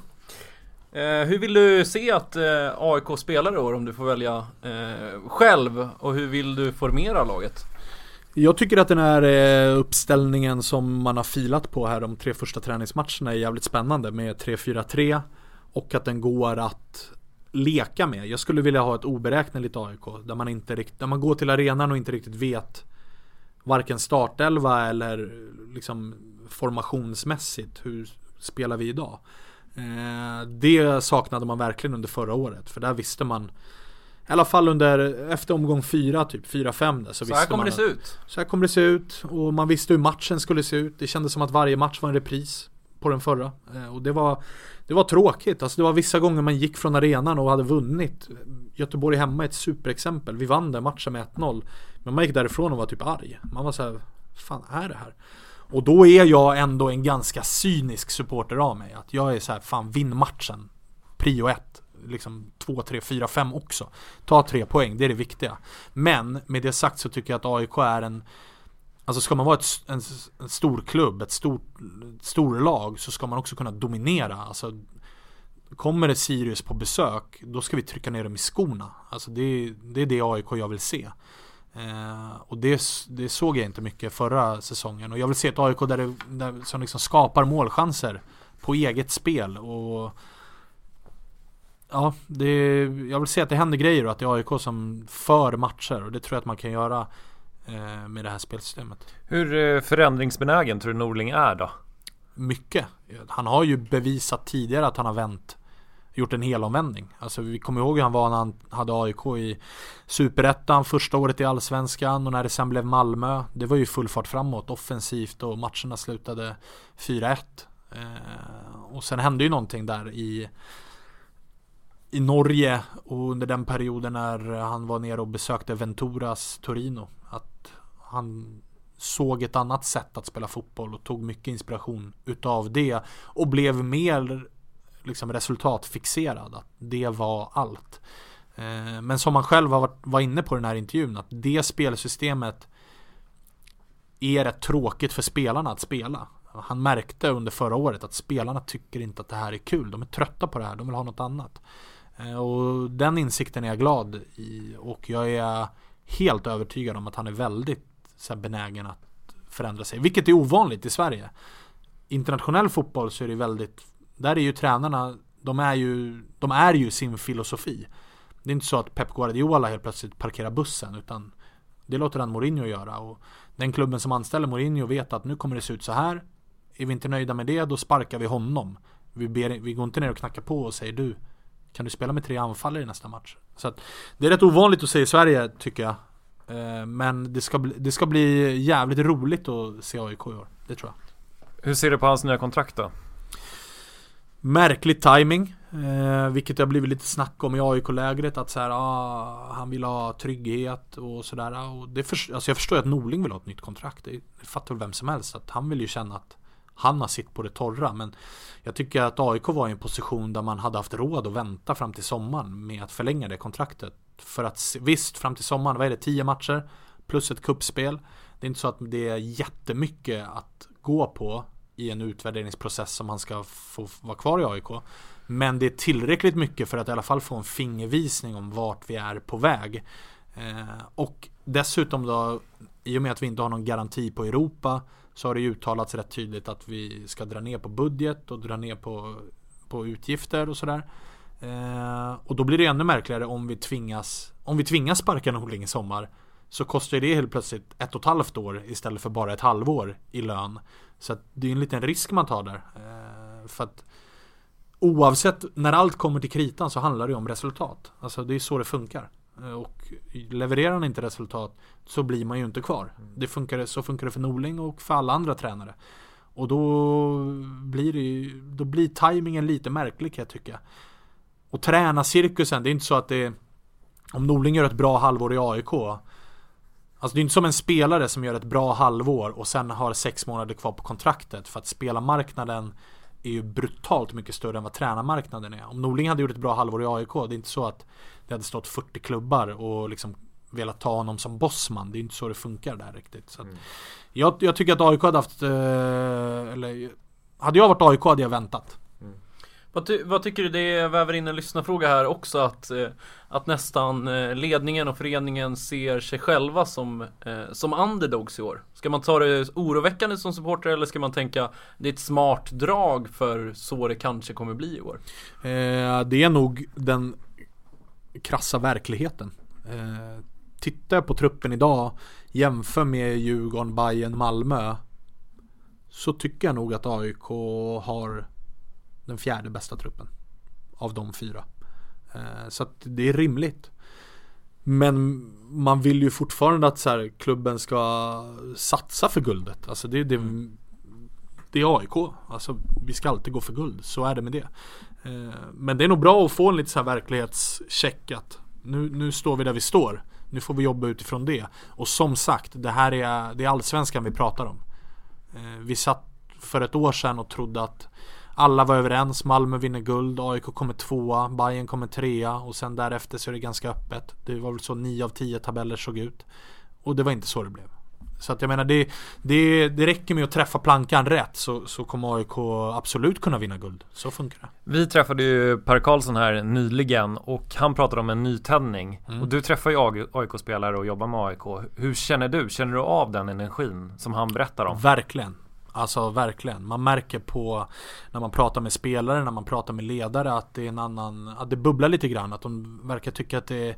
Eh, hur vill du se att eh, A I K spelar i år om du får välja eh, själv, och hur vill du formera laget? Jag tycker att den här eh, uppställningen som man har filat på här de tre första träningsmatcherna är jävligt spännande med tre fyra tre och att den går att leka med. Jag skulle vilja ha ett oberäkneligt A I K där man, inte rikt- där man går till arenan och inte riktigt vet varken startelva eller liksom formationsmässigt hur spelar vi idag. Det saknade man verkligen under förra året. För där visste man, i alla fall under, efter omgång fyra, typ fyra fem där, så, så här kommer man det att, se ut. Så här kommer det se ut. Och man visste hur matchen skulle se ut. Det kändes som att varje match var en repris på den förra. Och det var, det var tråkigt. Alltså det var vissa gånger man gick från arenan och hade vunnit. Göteborg hemma är ett superexempel. Vi vann den matchen med ett noll. Men man gick därifrån och var typ arg. Man var så här, fan är det här? Och då är jag ändå en ganska cynisk supporter av mig. Att jag är så här, fan vinn matchen. Prio ett. Liksom två, tre, fyra, fem också. Ta tre poäng, det är det viktiga. Men med det sagt så tycker jag att A I K är en, alltså ska man vara ett, en, en stor klubb, ett stort stor lag, så ska man också kunna dominera. Alltså kommer det Sirius på besök, då ska vi trycka ner dem i skorna. Alltså det, det är det A I K jag vill se. Eh, och det, det såg jag inte mycket förra säsongen. Och jag vill se ett A I K där det, där, som liksom skapar målchanser på eget spel. Och ja, det, jag vill se att det händer grejer och att det är A I K som för matcher. Och det tror jag att man kan göra eh, med det här spelsystemet. Hur förändringsbenägen tror du Norling är då? Mycket. Han har ju bevisat tidigare att han har vänt, gjort en hel omvändning. Alltså vi kommer ihåg hur han var när han hade A I K i Superettan första året i Allsvenskan, och när det sen blev Malmö, det var ju full fart framåt offensivt och matcherna slutade fyra ett. Eh, och sen hände ju någonting där i i Norge och under den perioden när han var nere och besökte Venturas Torino, att han såg ett annat sätt att spela fotboll och tog mycket inspiration utav det och blev mer liksom resultatfixerad, att det var allt. Eh, men som han själv var, var inne på i den här intervjun, att det spelsystemet är rätt tråkigt för spelarna att spela. Han märkte under förra året att spelarna tycker inte att det här är kul. De är trötta på det här, de vill ha något annat. Eh, och den insikten är jag glad i, och jag är helt övertygad om att han är väldigt så här, benägen att förändra sig. Vilket är ovanligt i Sverige. Internationell fotboll så är det väldigt, där är ju tränarna, de är ju, de är ju sin filosofi. Det är inte så att Pep Guardiola helt plötsligt parkerar bussen, utan det låter han Mourinho göra. Och den klubben som anställer Mourinho vet att nu kommer det se ut så här. Är vi inte nöjda med det, då sparkar vi honom. Vi, ber, vi går inte ner och knackar på och säger du, kan du spela med tre anfallare i nästa match? Så att, det är rätt ovanligt att se i Sverige tycker jag. Eh, men det ska, bli, det ska bli jävligt roligt att se A I K i år, det tror jag. Hur ser du på hans nya kontrakt då? Märklig timing, eh, vilket det har blivit lite snack om i A I K-lägret, att så här, ah, han vill ha trygghet och sådär. Och det för, alltså jag förstår att Norling vill ha ett nytt kontrakt, det, det fattar väl vem som helst, att han vill ju känna att han har sitt på det torra. Men jag tycker att A I K var i en position där man hade haft råd att vänta fram till sommaren med att förlänga det kontraktet. För att visst, fram till sommaren, vad är det, tio matcher plus ett kuppspel. Det är inte så att det är jättemycket att gå på i en utvärderingsprocess som han ska få vara kvar i A I K. Men det är tillräckligt mycket för att i alla fall få en fingervisning om vart vi är på väg. Eh, och dessutom då, i och med att vi inte har någon garanti på Europa, så har det uttalats rätt tydligt att vi ska dra ner på budget och dra ner på, på utgifter och sådär. Eh, och då blir det ännu märkligare om vi tvingas om vi tvingas sparka Norling i sommar, så kostar det helt plötsligt ett och ett halvt år istället för bara ett halvår i lön. Så att det är en liten risk man tar där. Eh, för att oavsett, när allt kommer till kritan så handlar det om resultat. Alltså det är så det funkar. Eh, och levererar han inte resultat så blir man ju inte kvar. Det funkar, så funkar det för Norling och för alla andra tränare. Och då blir det ju, då blir tajmingen lite märklig, jag tycker. Och tränarcirkusen, det är inte så att det, om Norling gör ett bra halvår i A I K, alltså det är inte som en spelare som gör ett bra halvår och sen har sex månader kvar på kontraktet, för att spelarmarknaden är ju brutalt mycket större än vad tränarmarknaden är. Om Norling hade gjort ett bra halvår i A I K, det är inte så att det hade stått fyrtio klubbar och liksom velat ta honom som bossman. Det är inte så det funkar där riktigt. Så att mm. jag, jag tycker att A I K hade haft, eh, eller hade jag varit A I K hade jag väntat. Mm. Vad, ty- vad tycker du, det väver in en lyssnarfråga här också, att, eh, att nästan eh, ledningen och föreningen ser sig själva som, eh, som underdogs i år. Ska man ta det oroväckande som supporter, eller ska man tänka det är ett smart drag för så det kanske kommer bli i år? Eh, det är nog den krassa verkligheten. Eh, tittar på truppen idag, jämför med Djurgården, Bayern, Malmö, så tycker jag nog att A I K har den fjärde bästa truppen av de fyra. Eh, så att det är rimligt. Men man vill ju fortfarande att så här, klubben ska satsa för guldet. Alltså det, det, det är A I K. Alltså vi ska alltid gå för guld. Så är det med det. Eh, men det är nog bra att få en lite så här verklighetscheck, att nu, nu står vi där vi står. Nu får vi jobba utifrån det. Och som sagt, det här är, det är allsvenskan vi pratar om. Eh, vi satt för ett år sedan och trodde att alla var överens, Malmö vinner guld, A I K kommer tvåa, Bayern kommer trea, och sen därefter så är det ganska öppet. Det var väl så nio av tio tabeller såg ut. Och det var inte så det blev. Så att jag menar, det, det, det räcker med att träffa plankan rätt, så, så kommer A I K absolut kunna vinna guld. Så funkar det. Vi träffade ju Per Karlsson här nyligen och han pratade om en nytändning. Mm. Och du träffar ju A I K-spelare och jobbar med A I K. Hur känner du? Känner du av den energin som han berättar om? Verkligen. Alltså verkligen. Man märker på när man pratar med spelare, när man pratar med ledare, att det är en annan, att det bubblar lite grann, att de verkar tycka att det är,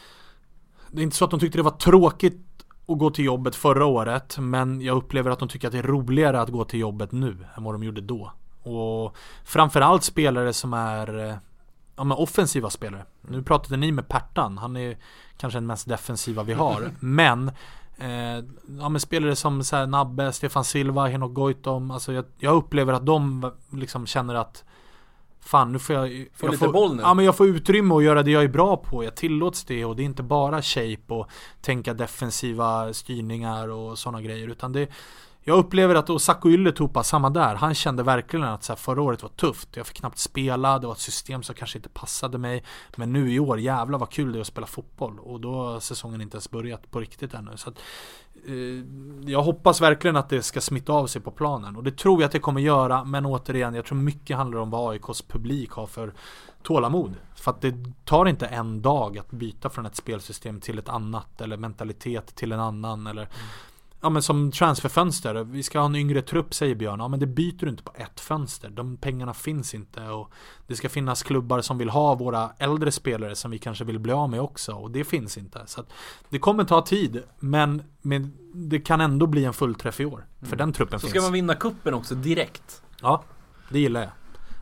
det är inte så att de tyckte det var tråkigt att gå till jobbet förra året, men jag upplever att de tycker att det är roligare att gå till jobbet nu än vad de gjorde då. Och framförallt spelare som är, ja, men offensiva spelare. Nu pratade ni med Pertan, han är kanske den mest defensiva vi har, men Eh, ja, men spelare som så här, Nabbe, Stefan Silva, Henok Goitom, alltså jag, jag upplever att de liksom känner att fan, nu får jag, får jag lite får, boll nu. Ja, men jag får utrymme att göra det jag är bra på. Jag tillåts det, och det är inte bara shape och tänka defensiva styrningar och sådana grejer, utan det, jag upplever att Osako Ylletupa, samma där, han kände verkligen att så här, förra året var tufft. Jag fick knappt spela, det var ett system som kanske inte passade mig. Men nu i år, jävlar vad kul det är att spela fotboll. Och då har säsongen inte ens börjat på riktigt ännu. Så att, eh, jag hoppas verkligen att det ska smitta av sig på planen. Och det tror jag att det kommer göra. Men återigen, jag tror mycket handlar om vad A I K:s publik har för tålamod. För att det tar inte en dag att byta från ett spelsystem till ett annat. Eller mentalitet till en annan. Eller... Mm. Ja, men som transferfönster, vi ska ha en yngre trupp, säger Björn. Ja, men det byter du inte på ett fönster. De pengarna finns inte, och det ska finnas klubbar som vill ha våra äldre spelare som vi kanske vill bli av med också, och det finns inte. Så att det kommer ta tid, men, men det kan ändå bli en fullträff i år. För mm. den truppen Så finns. ska man vinna kuppen också direkt. Ja, det gillar jag.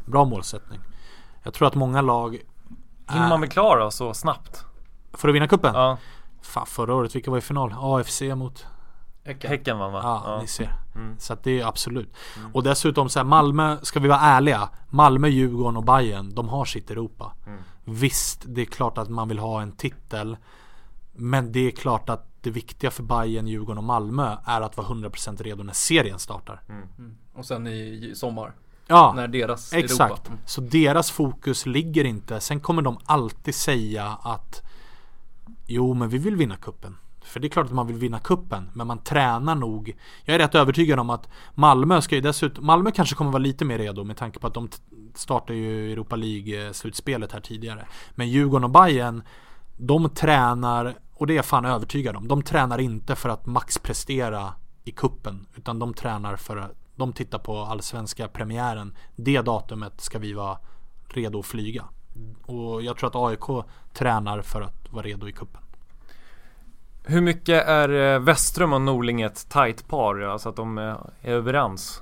Bra målsättning. Jag tror att många lag hinner man bli klar då, så snabbt för att vinna kuppen? Ja. Fan, förra året, vilka var i final? A F C mot Häcken, Häcken va? Ja, ja, ni ser. Mm. Så att det är absolut. Mm. Och dessutom så här, Malmö, ska vi vara ärliga, Malmö, Djurgården och Bayern, de har sitt Europa. Mm. Visst, det är klart att man vill ha en titel, men det är klart att det viktiga för Bayern, Djurgården och Malmö är att vara hundra procent redo när serien startar. Mm. Mm. Och sen i sommar. Ja, när deras exakt. Europa. Mm. Så deras fokus ligger inte. Sen kommer de alltid säga att jo, men vi vill vinna kuppen. För det är klart att man vill vinna kuppen, men man tränar nog. Jag är rätt övertygad om att Malmö ska ju dessutom, Malmö kanske kommer vara lite mer redo med tanke på att de startar ju Europa League-slutspelet här tidigare. Men Djurgården och Bayern, de tränar, och det är jag fan övertygad om, de tränar inte för att maxprestera i kuppen, utan de tränar för att de tittar på allsvenska premiären. Det datumet ska vi vara redo att flyga. Och jag tror att A I K tränar för att vara redo i kuppen. Hur mycket är Westrum och Norling ett tight par, alltså att de är överens?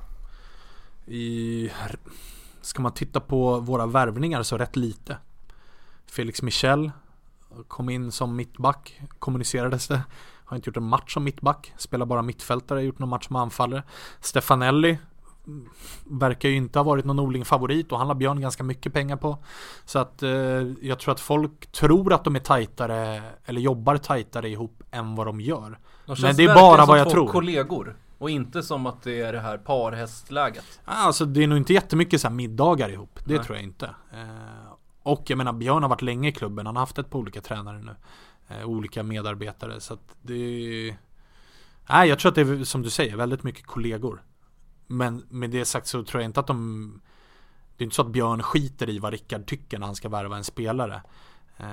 I, ska man titta på våra värvningar så rätt lite. Felix Michel kom in som mittback, kommunicerades det. Har inte gjort en match som mittback, spelar bara mittfältare, gjort någon match som anfallare. Stefanelli verkar ju inte ha varit någon Norling-favorit, och han har Björn ganska mycket pengar på. Så att eh, jag tror att folk tror att de är tajtare eller jobbar tajtare ihop än vad de gör. De Men det är bara vad jag tror. Kollegor, och inte som att det är det här parhästläget. Alltså det är nog inte jättemycket så här middagar ihop. Det Nej. tror jag inte. Eh, och jag menar, Björn har varit länge i klubben. Han har haft ett par olika tränare nu. Eh, olika medarbetare. Så att det... Nej, jag tror att det är, som du säger, väldigt mycket kollegor. Men med det sagt så tror jag inte att de... Det är inte så att Björn skiter i vad Rickard tycker när han ska värva en spelare. Eh,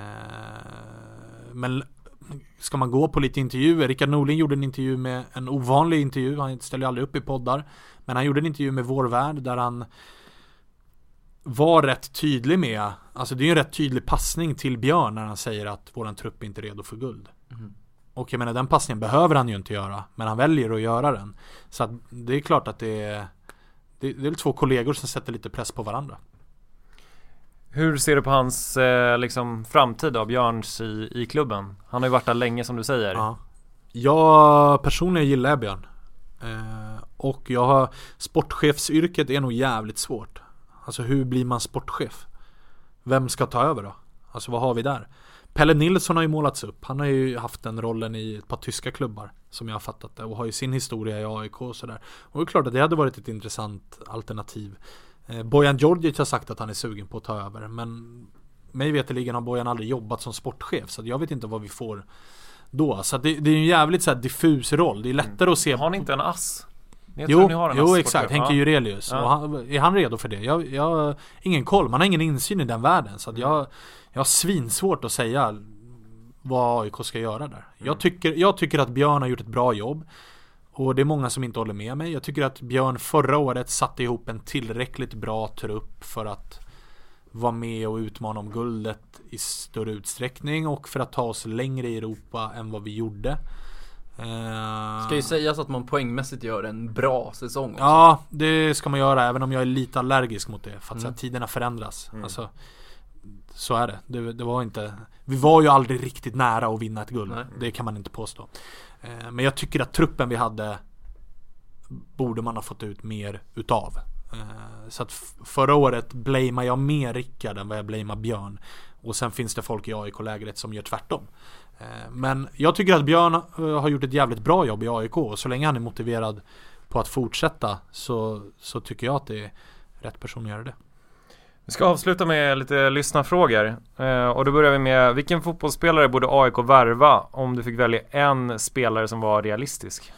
men ska man gå på lite intervjuer, Rickard Norling gjorde en intervju med en ovanlig intervju, han ställer aldrig upp i poddar, men han gjorde en intervju med Vår Värld där han var rätt tydlig med, alltså det är ju en rätt tydlig passning till Björn när han säger att våran trupp inte är redo för guld. Mm. Och jag menar, den passningen behöver han ju inte göra, men han väljer att göra den. Så att det är klart att det är det, det är två kollegor som sätter lite press på varandra. Hur ser du på hans eh, liksom framtid av Björns i, i klubben? Han har ju varit där länge, som du säger. Ja. Jag personligen gillar Björn. Eh, och jag har, sportchefsyrket är nog jävligt svårt. Alltså hur blir man sportchef? Vem ska ta över då? Alltså vad har vi där? Pelle Nilsson har ju målats upp. Han har ju haft den rollen i ett par tyska klubbar, som jag har fattat det, och har ju sin historia i A I K och sådär. Och det är klart att det hade varit ett intressant alternativ. eh, Bojan Djordjic har sagt att han är sugen på att ta över, men mig veterligen har Bojan aldrig jobbat som sportchef, så jag vet inte vad vi får då. Så det, det är en jävligt så här diffus roll. Det är lättare att se. Har ni inte en ass? Jag jo, ni har en jo ass exakt, Henke ja. Jurelius. Ja. Och han, är han redo för det? Jag, jag ingen koll, man har ingen insyn i den världen. Så att jag, jag har svinsvårt att säga vad A I K ska göra där. Mm. Jag, tycker, jag tycker att Björn har gjort ett bra jobb, och det är många som inte håller med mig. Jag tycker att Björn förra året satte ihop en tillräckligt bra trupp för att vara med och utmana om guldet i större utsträckning, och för att ta oss längre i Europa än vad vi gjorde. uh... Ska ju sägas att man poängmässigt gör en bra säsong också. Ja, det ska man göra, även om jag är lite allergisk mot det, för att mm. så här, tiderna förändras. mm. Alltså så är det. det. Det var inte. Vi var ju aldrig riktigt nära att vinna ett guld. Nej. Det kan man inte påstå. Eh, men jag tycker att truppen vi hade borde man ha fått ut mer utav. Eh, så att f- förra året blamear jag mer Rickard än vad jag blamear Björn. Och sen finns det folk i A I K-lägret som gör tvärtom. Eh, men jag tycker att Björn eh, har gjort ett jävligt bra jobb i A I K. Och så länge han är motiverad på att fortsätta så, så tycker jag att det är rätt person att göra det. Vi ska avsluta med lite lyssnarfrågor. Eh, och då börjar vi med: vilken fotbollsspelare borde A I K värva om du fick välja en spelare som var realistisk?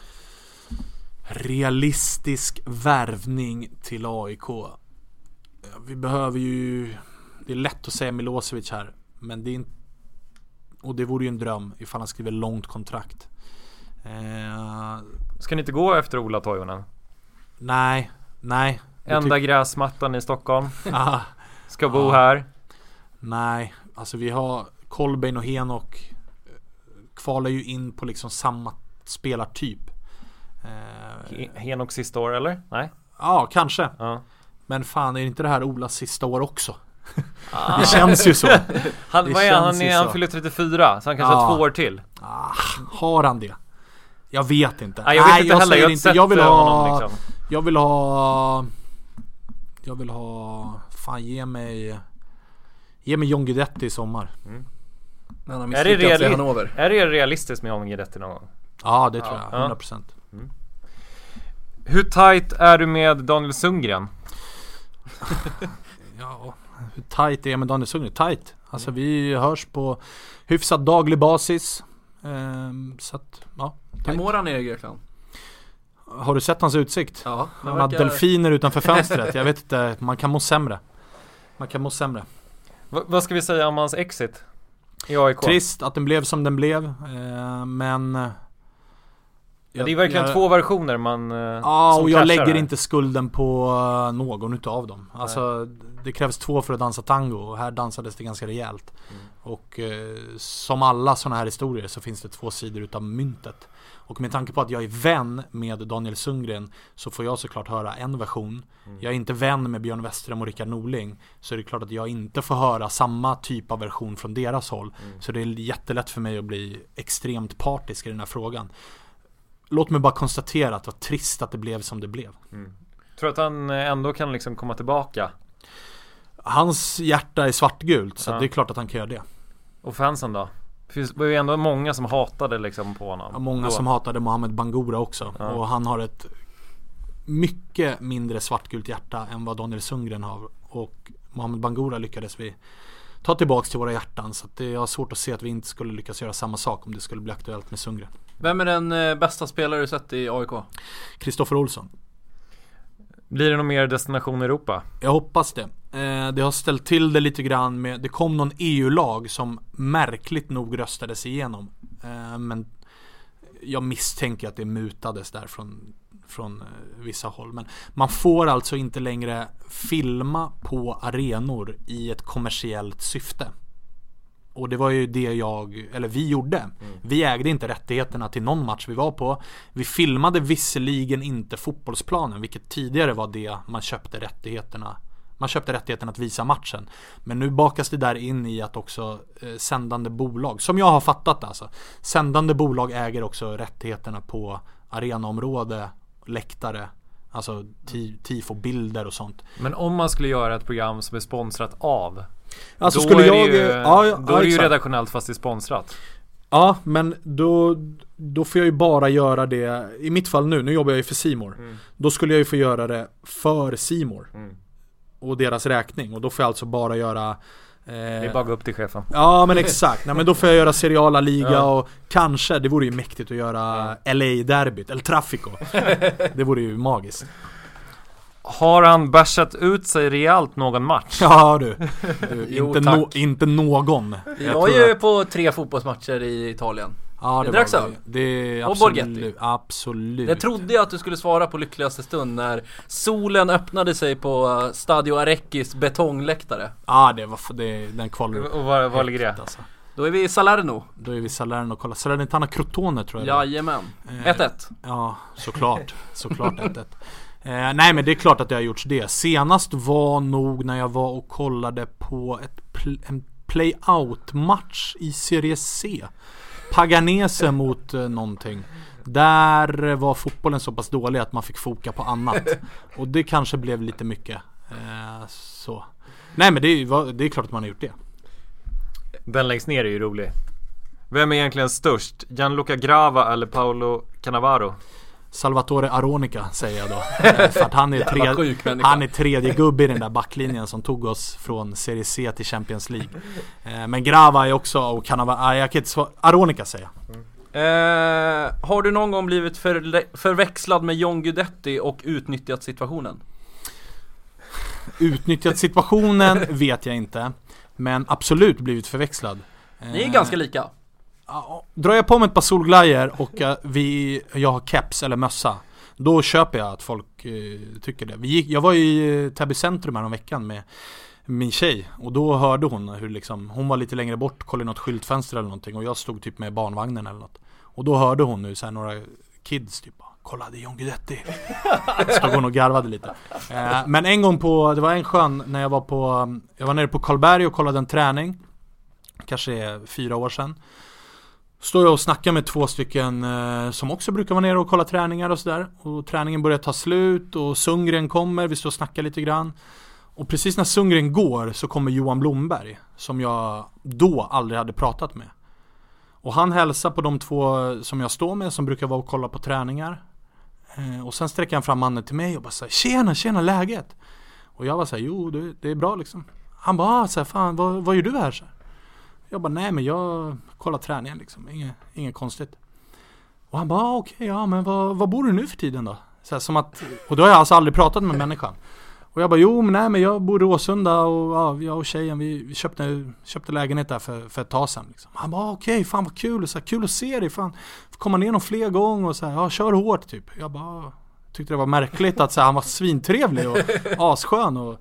Realistisk värvning till A I K. Vi behöver ju... Det är lätt att säga Milosevic här, men det är inte... Och det vore ju en dröm ifall han skriver långt kontrakt. Eh... Ska ni inte gå efter Ola Toivonen? Nej, nej. Enda tyck- gräsmattan i Stockholm. Ska bo ja. här. Nej, alltså vi har Kolbeinn och Henok kvalar ju in på liksom samma spelartyp. eh, Henok sista år eller? Nej. Ja, kanske. Ja. Men fan, är inte det här Olas sista år också? Ah. Det känns ju så. Han, vad är han? Han, är, han fyller trettiofyra, så han kanske ah. har två år till. Ah, har han det? Jag vet inte. Ah, jag vet Nej, inte jag heller. Jag, inte. jag vill ha honom, liksom. Jag vill ha Jag vill ha fan ge mig Ge mig John Guidetti i sommar. Mm. Är, det reali- är det realistiskt med John Guidetti någon gång? Ja, det tror jag. hundra procent. Mm. Hur tight är du med Daniel Sundgren? Ja, hur tight är jag med Daniel Sundgren? Tight. Alltså mm. vi hörs på hyfsat daglig basis. Ehm, så att, ja. Hur mår han i Grekland? Har du sett hans utsikt? Ja. Han har delfiner utanför fönstret. Jag vet inte, man kan må sämre. Man kan må sämre. V- vad ska vi säga om hans exit i A I K? Trist att den blev som den blev. Eh, men... Ja, det är verkligen jag, två versioner man ja, och jag lägger här. inte skulden på någon utav dem. Alltså det krävs två för att dansa tango, och här dansades det ganska rejält. Mm. Och eh, som alla sådana här historier så finns det två sidor utav myntet. Och med tanke på att jag är vän med Daniel Sundgren så får jag såklart höra en version. Mm. Jag är inte vän med Björn Westerholm och Rickard Norling, så är det klart att jag inte får höra samma typ av version från deras håll. Mm. Så det är jättelätt för mig att bli extremt partisk i den här frågan. Låt mig bara konstatera att det var trist att det blev som det blev. Mm. Tror att han ändå kan liksom komma tillbaka? Hans hjärta är svartgult, så ja. det är klart att han kan göra det. Och fansen då? Det var ju ändå många som hatade liksom på honom. Ja, många då. som hatade Mohamed Bangura också. Ja. Och han har ett mycket mindre svartgult hjärta än vad Daniel Sundgren har. Och Mohamed Bangura lyckades vi ta tillbaks till våra hjärtan. Så att det är svårt att se att vi inte skulle lyckas göra samma sak om det skulle bli aktuellt med Sundgren. Vem är den eh, bästa spelare du sett i A I K? Kristoffer Olsson. Blir det någon mer destination i Europa? Jag hoppas det. Eh, det har ställt till det lite grann med, det kom någon E U-lag som märkligt nog röstades igenom. Eh, men jag misstänker att det mutades där från, från eh, vissa håll. Men man får alltså inte längre filma på arenor i ett kommersiellt syfte. Och det var ju det jag, eller vi gjorde. Mm. Vi ägde inte rättigheterna till någon match vi var på. Vi filmade visserligen inte fotbollsplanen, vilket tidigare var det man köpte rättigheterna. Man köpte rättigheten att visa matchen. Men nu bakas det där in i att också eh, sändande bolag, som jag har fattat alltså, sändande bolag äger också rättigheterna på arenaområde, läktare, alltså t- tifo-bilder och sånt. Men om man skulle göra ett program som är sponsrat av, alltså då skulle är jag, det ju, ja, ja, då är det ju exakt. redaktionellt fast det är sponsrat. Ja, men då, då får jag ju bara göra det. I mitt fall nu, nu jobbar jag ju för C More. Mm. Då skulle jag ju få göra det för C More. Mm. Och deras räkning. Och då får jag alltså bara göra eh, det är bara gå upp till chefen. Ja, men exakt. Nej, men då får jag göra seriala liga ja. Och kanske, det vore ju mäktigt att göra ja. L A-derbyt eller Trafico. Det vore ju magiskt. Har han bärsat ut sig rejält någon match? Ja du, du jo, inte, no, inte någon. Vi var ju att... på tre fotbollsmatcher i Italien. Ja, det, det var det. Det är absolut, absolut. Jag trodde att du skulle svara på lyckligaste stund när solen öppnade sig på Stadio Arecchis betongläktare. Ja, det var för det, den kvalar. Och var, var ligger det? Alltså. Då är vi i Salerno. Då är vi i Salerno. Kolla, Salernitana Crotone tror jag. Jajamän. ett ett. Eh, ja, såklart. Såklart ett ett. Eh, nej, men det är klart att det har gjorts det. Senast var nog när jag var och kollade på ett pl- en play-out-match i Serie C. Paganese mot eh, någonting. Där var fotbollen så pass dålig att man fick foka på annat. Och det kanske blev lite mycket. Eh, så. Nej, men det är, det är klart att man har gjort det. Den längst ner är ju rolig. Vem är egentligen störst? Gianluca Grava eller Paolo Cannavaro? Salvatore Aronica säger jag då. För att han är, tredje, han är tredje gubbe i den där backlinjen som tog oss från Serie C till Champions League. Men Grava är också, och Cannavaro, jag kan inte svara, Aronica säger jag. Mm. Eh, har du någon gång blivit för, förväxlad med John Guidetti och utnyttjat situationen? Utnyttjat situationen vet jag inte. Men absolut blivit förväxlad. Ni är eh, ganska lika. Drar jag på mig ett par solglajjor och uh, vi, jag har keps eller mössa, då köper jag att folk uh, tycker det. Vi gick, jag var i uh, Täby centrum här om veckan med min tjej, och då hörde hon hur liksom, hon var lite längre bort, kollade något skyltfönster eller någonting, och jag stod typ med barnvagnen eller något. Och då hörde hon nu så här några kids typ, kolla det är John Guidetti. Stod hon och garvade lite. eh, Men en gång på, det var en skön när jag var på, jag var nere på Karlberg och kollade en träning. Kanske fyra år sedan. Står jag och snackar med två stycken eh, som också brukar vara nere och kolla träningar och sådär. Och träningen börjar ta slut och Sundgren kommer, vi står och snackar lite grann. Och precis när Sundgren går så kommer Johan Blomberg, som jag då aldrig hade pratat med. Och han hälsar på de två som jag står med, som brukar vara och kolla på träningar. Eh, och sen sträcker han fram handen till mig och bara säger: Tjena, tjena, läget? Och jag var så här: jo, det, det är bra liksom. Han bara: ah, så här, fan, vad, vad gör du här? Så här. Jag bara: nej, men jag kollar träningen liksom, inget, inget konstigt. Och han bara: ah, okej, okay, ja, men vad, vad bor du nu för tiden då? Så här, som att, och då har jag alltså aldrig pratat med människan. Och jag bara: jo, men nej, men jag bor i Råsunda och ja, jag och tjejen, vi, vi köpte, köpte lägenhet där för, för ett tag sedan liksom. Han bara: okej, okay, fan vad kul, så här, kul att se dig, fan, komma ner någon fler gånger och så här, ja, kör hårt typ. Jag bara tyckte det var märkligt att så här, han var svintrevlig och asskön och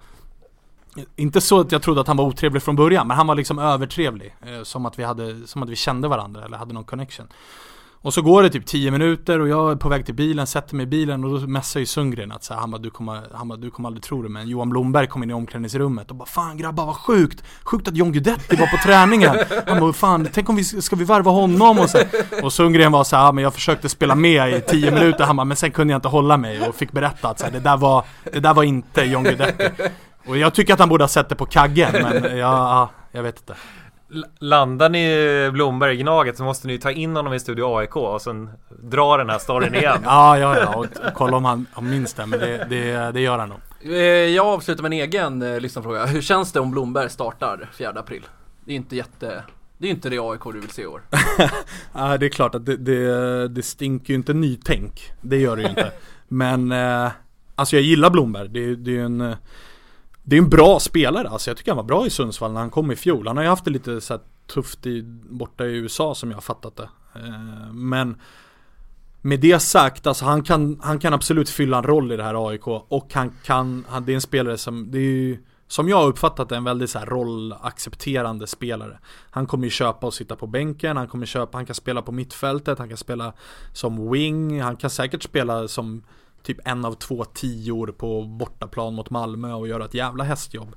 inte så att jag trodde att han var otrevlig från början, men han var liksom övertrevlig, eh, som att vi hade, som att vi kände varandra eller hade någon connection. Och så går det typ tio minuter och jag är på väg till bilen, sätter mig i bilen och då mässar ju Sundgren att så här, han bara: du kommer, han bara, du kommer aldrig tro det, men Johan Blomberg kom in i omklädningsrummet och bara: fan grabbar, vad sjukt, sjukt att John Guidetti var på träningen. Han bara: fan, tänk om vi ska vi värva honom och så. Och Sundgren var så här: men jag försökte spela med i tio minuter, han bara, men sen kunde jag inte hålla mig och fick berätta att så här, det där var det där var inte John Guidetti. Och jag tycker att han borde ha sett det på kaggen, men ja, jag vet inte. Landar ni Blomberg i Gnaget så måste ni ta in honom i Studio A I K och sen dra den här storyn igen. ja, ja, ja, och kolla om han om minns det, men det, det, det gör han nog. Jag avslutar med en egen eh, lyssnarfråga. Hur känns det om Blomberg startar fjärde april? Det är inte jätte... Det är inte det A I K du vill se i år. Ja, det är klart att det, det, det stinker ju inte nytänk. Det gör det ju inte. Men eh, alltså jag gillar Blomberg. Det, det är ju en... Det är en bra spelare, alltså jag tycker han var bra i Sundsvall när han kom i fjol. Han har ju haft det lite så här tufft i, borta i U S A som jag har fattat det. Eh, men med det sagt, alltså han kan, han kan absolut fylla en roll i det här A I K. Och han kan, han, det är en spelare som, det är ju, som jag har uppfattat det, en väldigt så här rollaccepterande spelare. Han kommer ju köpa och sitta på bänken, han kommer köpa, han kan spela på mittfältet, han kan spela som wing, han kan säkert spela som typ en av två tior på bortaplan mot Malmö och göra ett jävla hästjobb.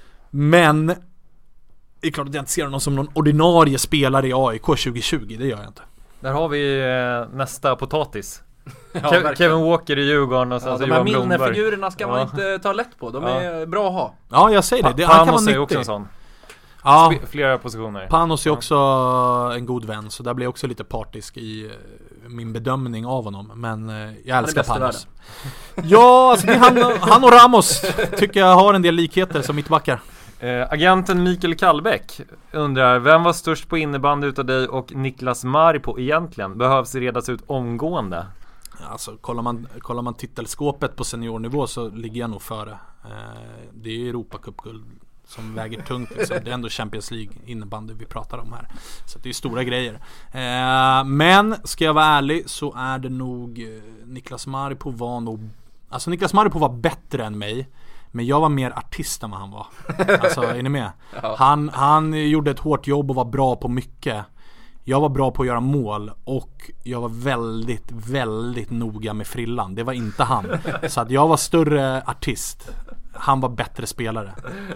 Men det är klart att jag inte ser någon som någon ordinarie spelare i A I K tjugo tjugo, det gör jag inte. Där har vi eh, nästa potatis. Ja, Kev- Kevin Walker i Djurgården och sen ja, så de här Johan minnefigurerna ska man ja. inte ta lätt på. De är ja. bra att ha. Ja, jag säger det. det pa- han kan vara nyttig. Också en sån. Ja, Sp- flera positioner. Panos är också en god vän, så där blir jag också lite partisk i min bedömning av honom. Men jag älskar Panos. Ja, alltså det är han, han och Ramos tycker jag har en del likheter som mittbackar. Eh, agenten Mikael Kallbäck undrar: vem var störst på innebandy utav dig och Niklas Marpo egentligen? Behövs redas ut omgående? Alltså kollar man, kollar man titelskåpet på seniornivå så ligger jag nog före. Eh, det är Europacupguld som väger tungt liksom. Det är ändå Champions League innebandy vi pratar om här. Så det är stora grejer. Eh, men ska jag vara ärlig så är det nog eh, Niklas Marpo var nog... Alltså Niklas Marpo var bättre än mig. Men jag var mer artist än vad han var. Alltså, är ni med? Ja. Han, han gjorde ett hårt jobb och var bra på mycket. Jag var bra på att göra mål. Och jag var väldigt, väldigt noga med frillan. Det var inte han. Så att jag var större artist. Han var bättre spelare.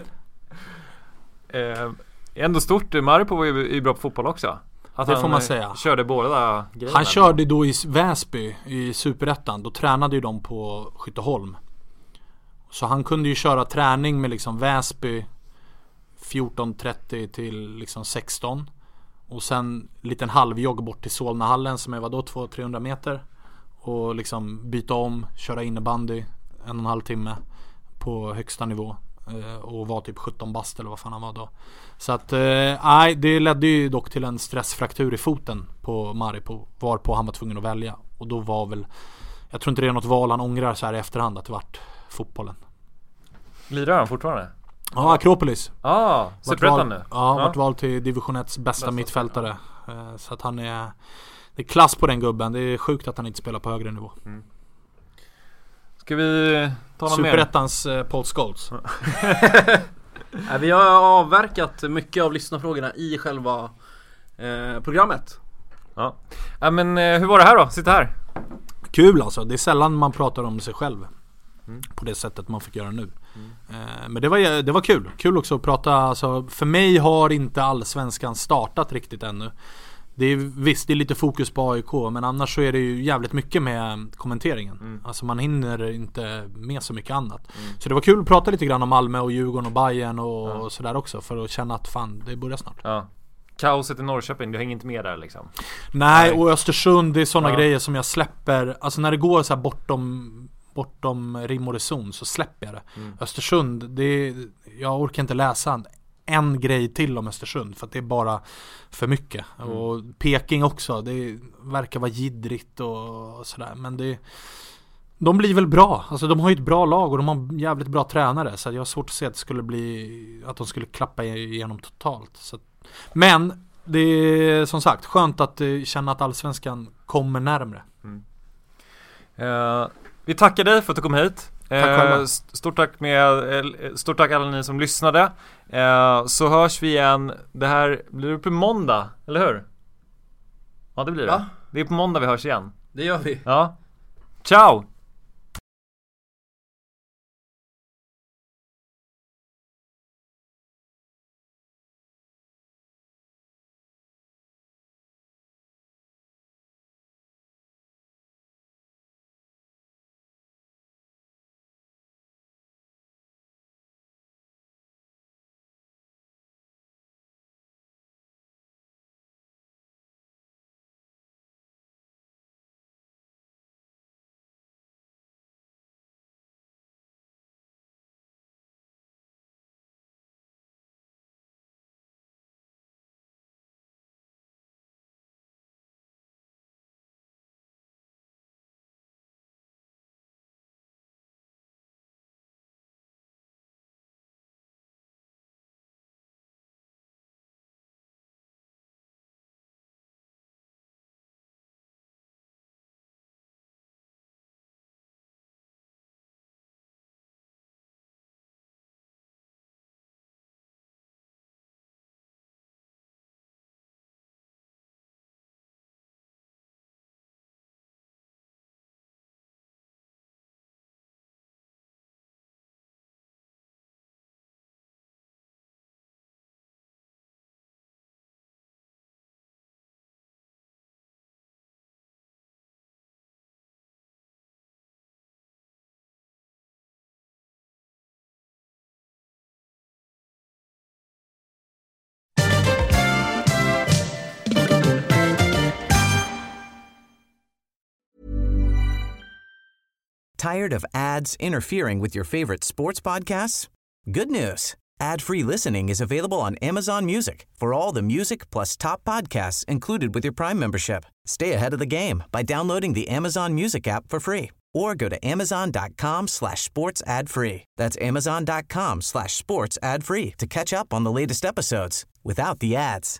Eh, ändå stort. Marpo var ju, ju bra på fotboll också. Att det han får man säga. Körde båda grejerna. Han körde då i Väsby i Superettan. Då tränade ju de på Skytteholm. Så han kunde ju köra träning med liksom Väsby fjorton trettio till liksom sexton. Och sen en liten halvjogg bort till Solnahallen som är vadå två till trehundra meter. Och liksom byta om, köra innebandy en och en halv timme på högsta nivå. Och var typ sjutton bast eller vad fan han var då. Så att, nej, eh, det ledde ju dock till en stressfraktur i foten på Marpo, varpå han var tvungen att välja. Och då var väl, jag tror inte det är något val han ångrar så här i efterhand att det vart fotbollen. Lirar han fortfarande? Ja, Akropolis. Ah, Superettan nu. Ja, vart vald till division ett bästa, bästa mittfältare. Ja. Så att han är, det är klass på den gubben. Det är sjukt att han inte spelar på högre nivå. Mm. Ska vi ta någon mer? Superettans eh, Paul Scholes. Vi har avverkat mycket av lyssnarfrågorna i själva eh, programmet. Ja. Ja, men eh, hur var det här då? Sitta här. Kul alltså. Det är sällan man pratar om sig själv. Mm. På det sättet man fick göra nu. Mm. Eh, men det var, det var kul. Kul också att prata. Alltså, för mig har inte allsvenskan startat riktigt ännu. Det är, visst, det är lite fokus på A I K, men annars så är det ju jävligt mycket med kommenteringen. Mm. Alltså man hinner inte med så mycket annat. Mm. Så det var kul att prata lite grann om Malmö och Djurgården och Bayern och, ja. och sådär också, för att känna att fan, det börjar snart. Ja. Kaoset i Norrköping, du hänger inte med där liksom? Nej, och Östersund, det är sådana ja. grejer som jag släpper. Alltså när det går så här bortom bortom rim och reson så släpper jag det. Mm. Östersund, det är, jag orkar inte läsa en grej till om Östersund för att det är bara för mycket. Mm. Och Peking också, det verkar vara jiddrigt och sådär, men det, de blir väl bra. Alltså de har ju ett bra lag och de har jävligt bra tränare, så jag har svårt att se att det skulle bli, att de skulle klappa igenom totalt. Så, men det är som sagt skönt att känna att allsvenskan kommer närmare. Mm. Uh, vi tackar dig för att du kom hit. Eh, stort tack med eh, stort tack alla ni som lyssnade. Eh, så hörs vi igen. Det här blir det på måndag, eller hur? Ja, det blir det. Ja. Det är på måndag vi hörs igen. Det gör vi. Ja. Ciao. Tired of ads interfering with your favorite sports podcasts? Good news. Ad-free listening is available on Amazon Music for all the music plus top podcasts included with your Prime membership. Stay ahead of the game by downloading the Amazon Music app for free or go to amazon.com slash sports ad free. That's amazon.com slash sports ad free to catch up on the latest episodes without the ads.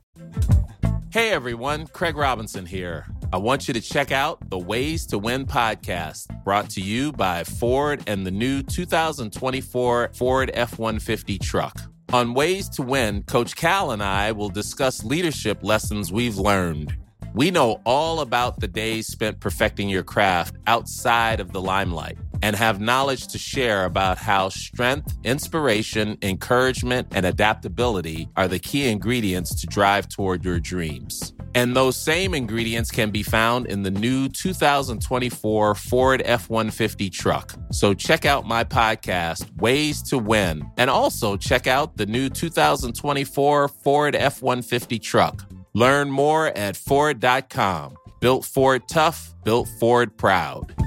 Hey everyone, Craig Robinson here. I want you to check out the Ways to Win podcast, brought to you by Ford and the new two thousand twenty-four Ford F one fifty truck. On Ways to Win, Coach Cal and I will discuss leadership lessons we've learned. We know all about the days spent perfecting your craft outside of the limelight and have knowledge to share about how strength, inspiration, encouragement, and adaptability are the key ingredients to drive toward your dreams. And those same ingredients can be found in the new two thousand twenty-four Ford F one fifty truck. So check out my podcast, Ways to Win, and also check out the new two thousand twenty-four Ford F one fifty truck. Learn more at Ford dot com. Built Ford tough, built Ford proud.